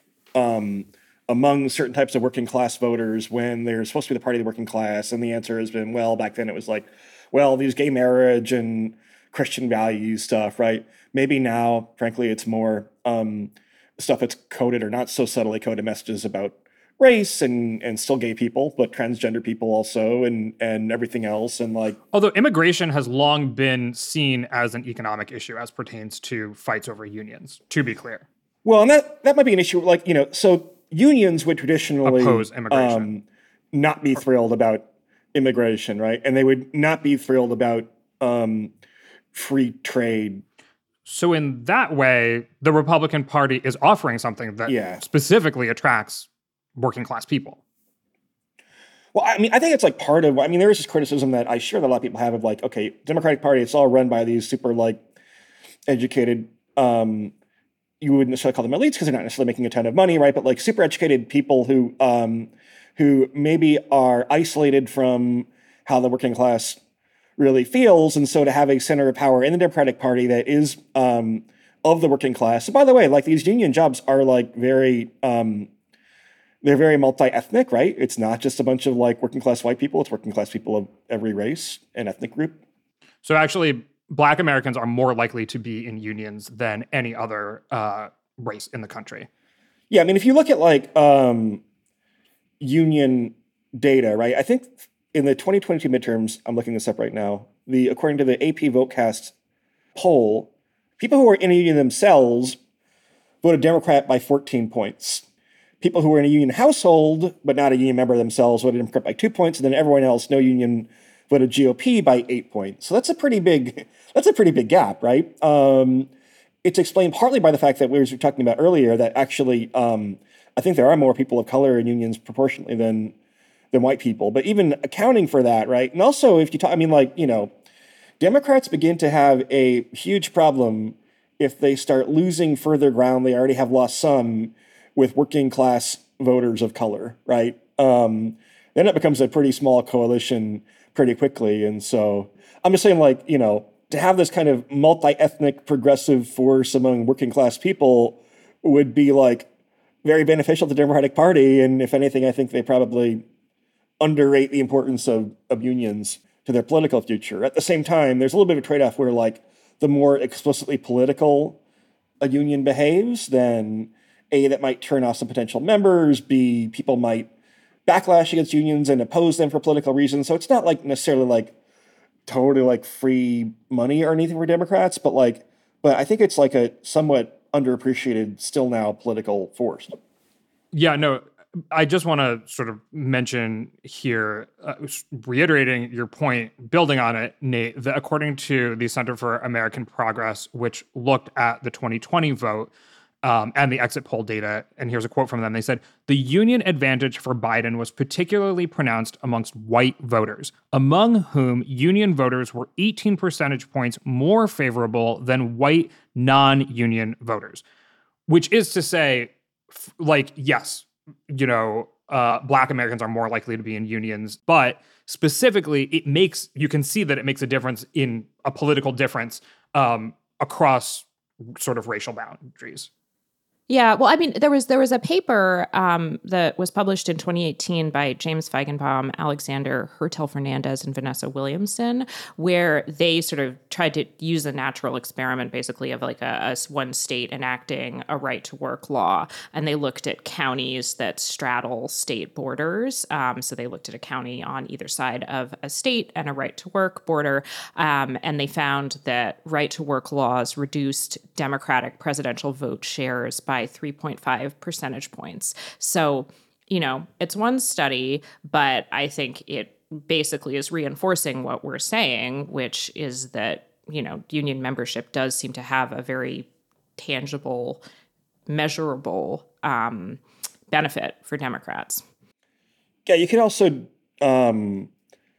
um, among certain types of working class voters when they're supposed to be the party of the working class? And the answer has been, well, back then it was like, well, these gay marriage and Christian values stuff, right? Maybe now, frankly, it's more um, stuff that's coded or not so subtly coded messages about race and and still gay people, but transgender people also, and and everything else. And like, although immigration has long been seen as an economic issue as pertains to fights over unions, to be clear. Well, and that that might be an issue. Like, you know, so unions would traditionally oppose immigration, um, not be thrilled about immigration, right? And they would not be thrilled about um, free trade. So in that way, the Republican Party is offering something that yeah. specifically attracts working class people. Well, I mean, I think it's like part of, I mean, there is this criticism that I share that a lot of people have of like, okay, Democratic Party, it's all run by these super like educated, um, you wouldn't necessarily call them elites because they're not necessarily making a ton of money, right? But like super educated people who, um, who maybe are isolated from how the working class really feels. And so to have a center of power in the Democratic Party that is um, of the working class. So by the way, like these union jobs are like very, um, they're very multi-ethnic, right? It's not just a bunch of like working class white people. It's working class people of every race and ethnic group. So actually, Black Americans are more likely to be in unions than any other uh, race in the country. Yeah, I mean, if you look at like um, union data, right? I think in the twenty twenty-two midterms, I'm looking this up right now, the according to the A P Votecast poll, people who are in a union themselves voted Democrat by fourteen points. People who were in a union household, but not a union member themselves, voted Democrat by two points, and then everyone else, no union, voted G O P by eight points. So that's a pretty big, that's a pretty big gap, right? Um, it's explained partly by the fact that we were talking about earlier that actually, um, I think there are more people of color in unions proportionately than than white people. But even accounting for that, right? And also, if you talk, I mean, like, you know, Democrats begin to have a huge problem if they start losing further ground. They already have lost some with working class voters of color, right? Um, then it becomes a pretty small coalition pretty quickly. And so I'm just saying, like, you know, to have this kind of multi-ethnic progressive force among working class people would be like very beneficial to the Democratic Party. And if anything, I think they probably underrate the importance of, of unions to their political future. At the same time, there's a little bit of a trade-off where like the more explicitly political a union behaves, then A, that might turn off some potential members, B, people might backlash against unions and oppose them for political reasons. So it's not like necessarily like totally like free money or anything for Democrats, but like, but I think it's like a somewhat underappreciated still now political force. Yeah, no, I just want to sort of mention here, uh, reiterating your point, building on it, Nate, that according to the Center for American Progress, which looked at the twenty twenty vote, Um, and the exit poll data, and here's a quote from them. They said, the union advantage for Biden was particularly pronounced amongst white voters, among whom union voters were eighteen percentage points more favorable than white non-union voters, which is to say, f- like, yes, you know, uh, Black Americans are more likely to be in unions, but specifically, it makes, you can see that it makes a difference in a political difference um, across sort of racial boundaries. Yeah, well, I mean, there was there was a paper um, that was published in twenty eighteen by James Feigenbaum, Alexander Hertel-Fernandez, and Vanessa Williamson, where they sort of tried to use a natural experiment, basically, of like a, a one state enacting a right-to-work law, and they looked at counties that straddle state borders. Um, so they looked at a county on either side of a state and a right-to-work border, um, and they found that right-to-work laws reduced Democratic presidential vote shares by three point five percentage points. So, you know, it's one study, but I think it basically is reinforcing what we're saying, which is that, you know, union membership does seem to have a very tangible, measurable um, benefit for Democrats. Yeah, you can also um,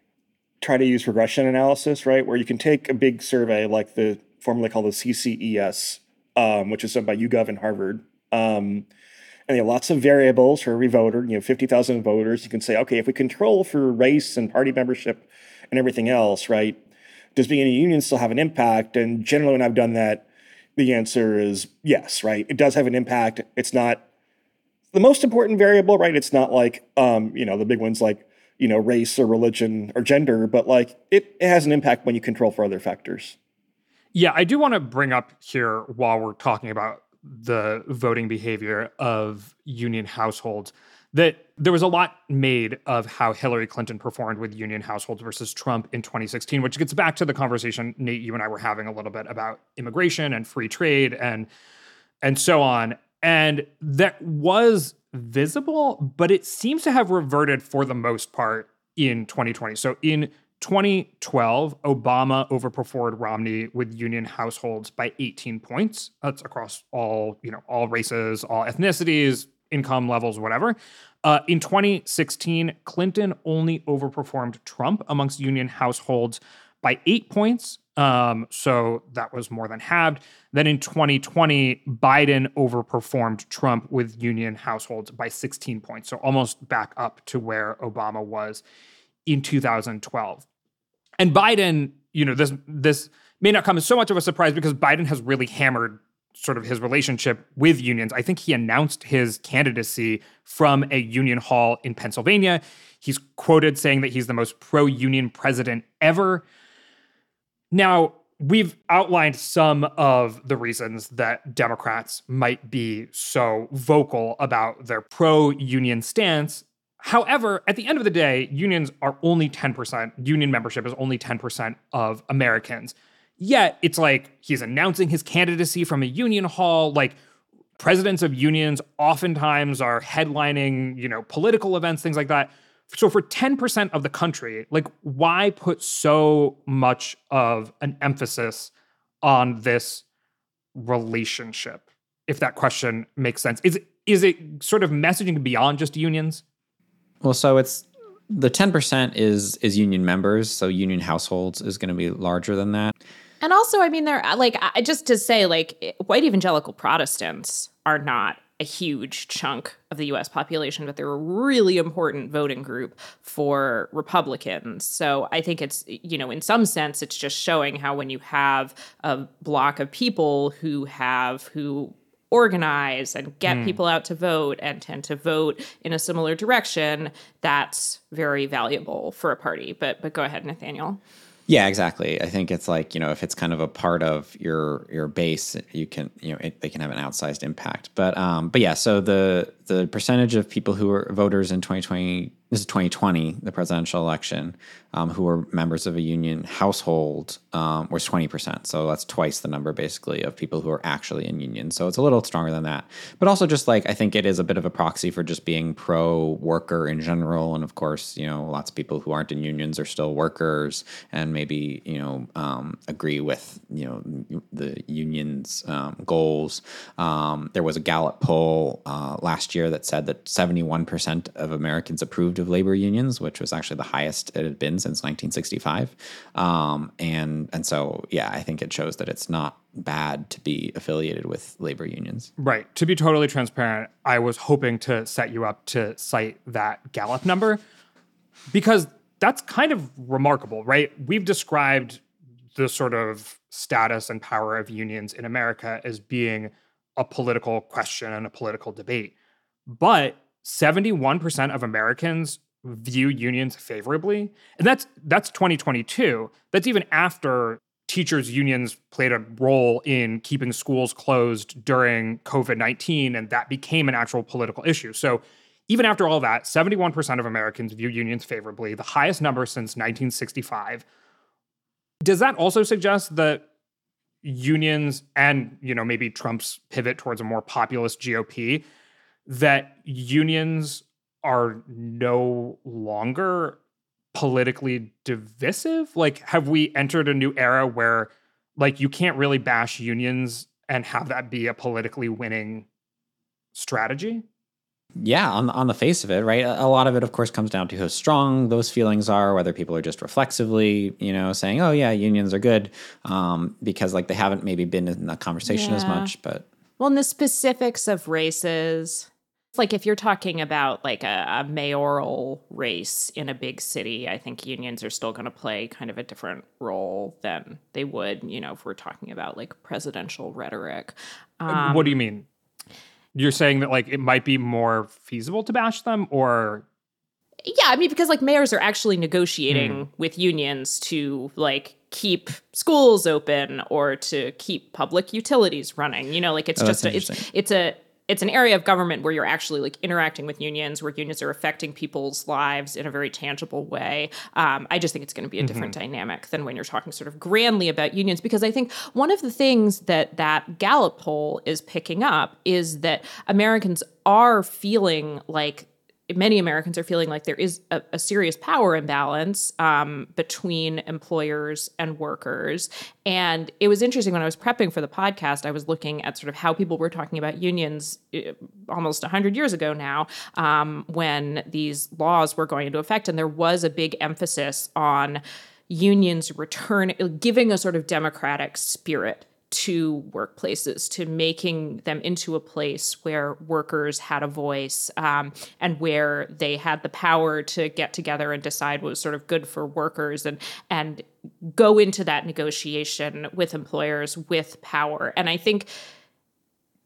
try to use regression analysis, right? Where you can take a big survey like the formerly called the C C E S, um, which is done by YouGov and Harvard. Um, and you have lots of variables for every voter, you know, fifty thousand voters. You can say, okay, if we control for race and party membership and everything else, right, does being in a union still have an impact? And generally when I've done that, the answer is yes, right? It does have an impact. It's not the most important variable, right? It's not like, um, you know, the big ones like, you know, race or religion or gender, but like it, it has an impact when you control for other factors. Yeah, I do want to bring up here while we're talking about the voting behavior of union households that there was a lot made of how Hillary Clinton performed with union households versus Trump in twenty sixteen, which gets back to the conversation, Nate, you and I were having a little bit about immigration and free trade and and so on. And that was visible, but it seems to have reverted for the most part in twenty twenty. So in twenty twelve, Obama overperformed Romney with union households by eighteen points. That's across all, you know, all races, all ethnicities, income levels, whatever. Uh, in twenty sixteen, Clinton only overperformed Trump amongst union households by eight points. Um, so that was more than halved. Then in twenty twenty, Biden overperformed Trump with union households by sixteen points. So almost back up to where Obama was in two thousand twelve. And Biden, you know, this this may not come as so much of a surprise because Biden has really hammered sort of his relationship with unions. I think he announced his candidacy from a union hall in Pennsylvania. He's quoted saying that he's the most pro-union president ever. Now, we've outlined some of the reasons that Democrats might be so vocal about their pro-union stance. However, at the end of the day, unions are only ten percent. Union membership is only ten percent of Americans. Yet it's like he's announcing his candidacy from a union hall. Like presidents of unions oftentimes are headlining, you know, political events, things like that. So for ten percent of the country, like why put so much of an emphasis on this relationship? If that question makes sense. Is, is it sort of messaging beyond just unions? Well, so it's the ten percent is is union members, so union households is going to be larger than that. And also, I mean, they're like, I, just to say, like, white evangelical Protestants are not a huge chunk of the U S population, but they're a really important voting group for Republicans. So I think it's, you know, in some sense, it's just showing how when you have a block of people who have, who organize and get mm. people out to vote and tend to vote in a similar direction, that's very valuable for a party. But but go ahead, Nathaniel. Yeah, exactly. I think it's like, you know, if it's kind of a part of your your base, you can, you know, it, they can have an outsized impact. But um, but yeah, so the the percentage of people who were voters in twenty twenty, this is twenty twenty, the presidential election, um, who were members of a union household um, was twenty percent. So that's twice the number basically of people who are actually in unions. So it's a little stronger than that. But also just like, I think it is a bit of a proxy for just being pro-worker in general. And of course, you know, lots of people who aren't in unions are still workers and maybe, you know, um, agree with, you know, the union's um, goals. Um, there was a Gallup poll uh, last year that said that seventy-one percent of Americans approved of labor unions, which was actually the highest it had been since nineteen sixty-five. Um, and and so, yeah, I think it shows that it's not bad to be affiliated with labor unions. Right. To be totally transparent, I was hoping to set you up to cite that Gallup number because that's kind of remarkable, right? We've described the sort of status and power of unions in America as being a political question and a political debate. But seventy-one percent of Americans view unions favorably. And that's that's twenty twenty-two. That's even after teachers' unions played a role in keeping schools closed during covid nineteen, and that became an actual political issue. So even after all that, seventy-one percent of Americans view unions favorably, the highest number since nineteen sixty-five. Does that also suggest that unions and, you know, maybe Trump's pivot towards a more populist G O P, that unions are no longer politically divisive? Like, have we entered a new era where, like, you can't really bash unions and have that be a politically winning strategy? Yeah, on on the face of it, right? A lot of it, of course, comes down to how strong those feelings are, whether people are just reflexively, you know, saying, oh, yeah, unions are good, um, because, like, they haven't maybe been in the conversation yeah. as much, but... Well, in the specifics of races, like if you're talking about like a, a mayoral race in a big city, I think unions are still going to play kind of a different role than they would, you know, if we're talking about like presidential rhetoric. Um, what do you mean? You're saying that like it might be more feasible to bash them, or... Yeah, I mean, because like mayors are actually negotiating mm. with unions to like keep schools open or to keep public utilities running. You know, like it's oh, just a, it's it's a it's an area of government where you're actually like interacting with unions, where unions are affecting people's lives in a very tangible way. Um, I just think it's going to be a different mm-hmm. dynamic than when you're talking sort of grandly about unions, because I think one of the things that that Gallup poll is picking up is that Americans are feeling like many Americans are feeling like there is a, a serious power imbalance um, between employers and workers. And it was interesting when I was prepping for the podcast, I was looking at sort of how people were talking about unions almost one hundred years ago now, um, when these laws were going into effect. And there was a big emphasis on unions return, giving a sort of democratic spirit to workplaces, to making them into a place where workers had a voice um, and where they had the power to get together and decide what was sort of good for workers and and go into that negotiation with employers with power. And I think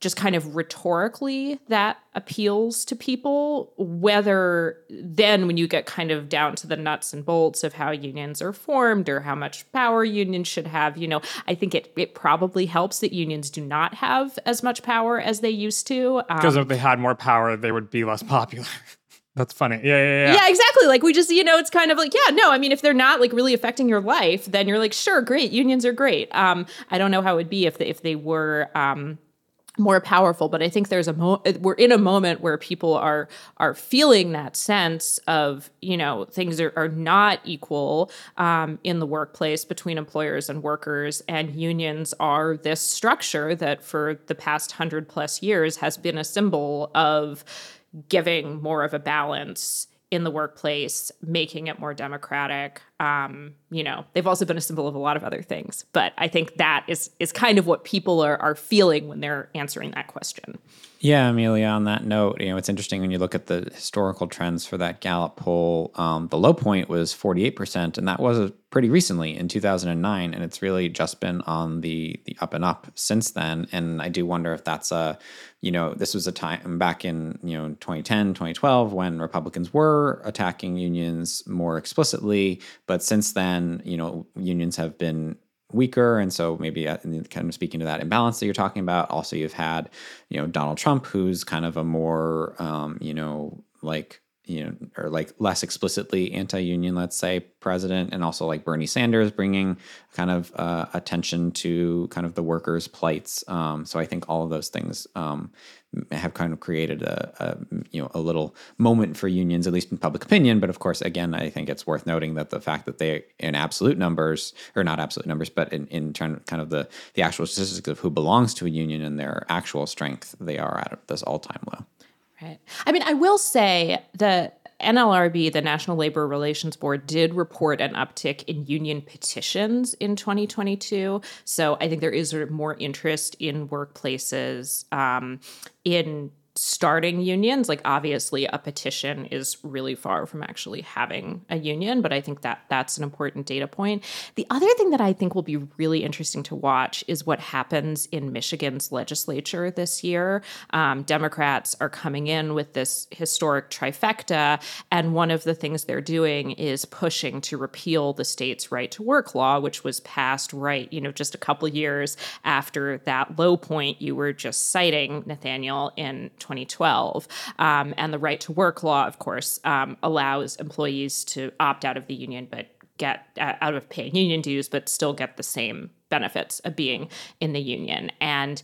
just kind of rhetorically that appeals to people. Whether then when you get kind of down to the nuts and bolts of how unions are formed or how much power unions should have, you know, I think it, it probably helps that unions do not have as much power as they used to. Because um, if they had more power, they would be less popular. That's funny. Yeah, yeah, yeah. Yeah, exactly. Like we just, you know, it's kind of like, yeah, no, I mean, if they're not like really affecting your life, then you're like, sure, great. Unions are great. Um, I don't know how it would be if they, if they were um, more powerful, but I think there's a mo- we're in a moment where people are are feeling that sense of, you know, things are, are not equal um, in the workplace between employers and workers, and unions are this structure that for the past hundred plus years has been a symbol of giving more of a balance in the workplace, making it more democratic. Um, you know, they've also been a symbol of a lot of other things, but I think that is is kind of what people are are feeling when they're answering that question. Yeah, Amelia, on that note, you know, it's interesting when you look at the historical trends for that Gallup poll. Um, the low point was forty-eight percent, and that was pretty recently in two thousand nine, and it's really just been on the the up and up since then. And I do wonder if that's a, you know, this was a time back in, you know, twenty ten, twenty twelve when Republicans were attacking unions more explicitly, but since then, you know, unions have been weaker. And so maybe uh, kind of speaking to that imbalance that you're talking about, also you've had, you know, Donald Trump, who's kind of a more, um, you know, like, you know, or like less explicitly anti-union, let's say, president, and also like Bernie Sanders bringing kind of uh, attention to kind of the workers' plights. Um, so I think all of those things um, have kind of created a, a, you know, a little moment for unions, at least in public opinion. But of course, again, I think it's worth noting that the fact that they, in absolute numbers, or not absolute numbers, but in, in terms of kind of the, the actual statistics of who belongs to a union and their actual strength, they are at this all-time low. Right. I mean, I will say that N L R B, the National Labor Relations Board, did report an uptick in union petitions in twenty twenty-two. So I think there is sort of more interest in workplaces um, in starting unions. Like, obviously, a petition is really far from actually having a union, but I think that that's an important data point. The other thing that I think will be really interesting to watch is what happens in Michigan's legislature this year. Um, Democrats are coming in with this historic trifecta, and one of the things they're doing is pushing to repeal the state's right to work law, which was passed right, you know, just a couple years after that low point you were just citing, Nathaniel, in twenty twelve. Um, and the right to work law, of course, um, allows employees to opt out of the union, but get uh, out of paying union dues, but still get the same benefits of being in the union. And,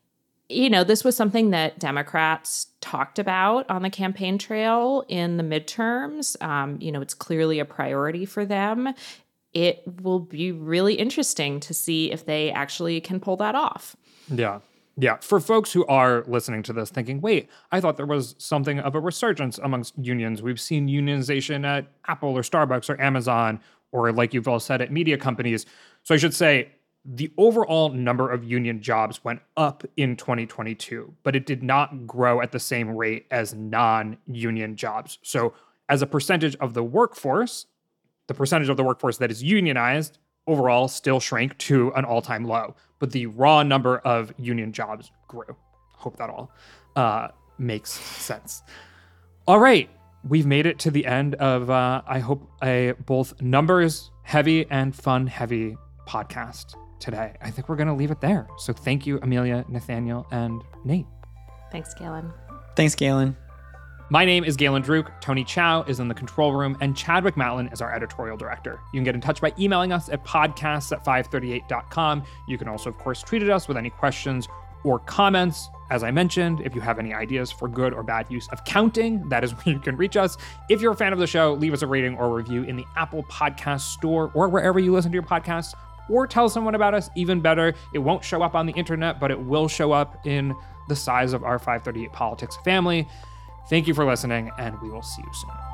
you know, this was something that Democrats talked about on the campaign trail in the midterms. Um, you know, it's clearly a priority for them. It will be really interesting to see if they actually can pull that off. Yeah. Yeah, for folks who are listening to this thinking, wait, I thought there was something of a resurgence amongst unions. We've seen unionization at Apple or Starbucks or Amazon, or like you've all said, at media companies. So I should say the overall number of union jobs went up in twenty twenty-two, but it did not grow at the same rate as non-union jobs. So as a percentage of the workforce, the percentage of the workforce that is unionized overall still shrank to an all-time low, but the raw number of union jobs grew. Hope that all uh, makes sense. All right, we've made it to the end of, uh, I hope, a both numbers-heavy and fun-heavy podcast today. I think we're going to leave it there. So thank you, Amelia, Nathaniel, and Nate. Thanks, Galen. Thanks, Galen. My name is Galen Druk. Tony Chow is in the control room, and Chadwick Matlin is our editorial director. You can get in touch by emailing us at podcasts at five thirty-eight dot com. You can also, of course, tweet at us with any questions or comments. As I mentioned, if you have any ideas for good or bad use of counting, that is where you can reach us. If you're a fan of the show, leave us a rating or review in the Apple Podcast Store or wherever you listen to your podcasts, or tell someone about us. Even better, it won't show up on the internet, but it will show up in the size of our five thirty-eight Politics family. Thank you for listening, and we will see you soon.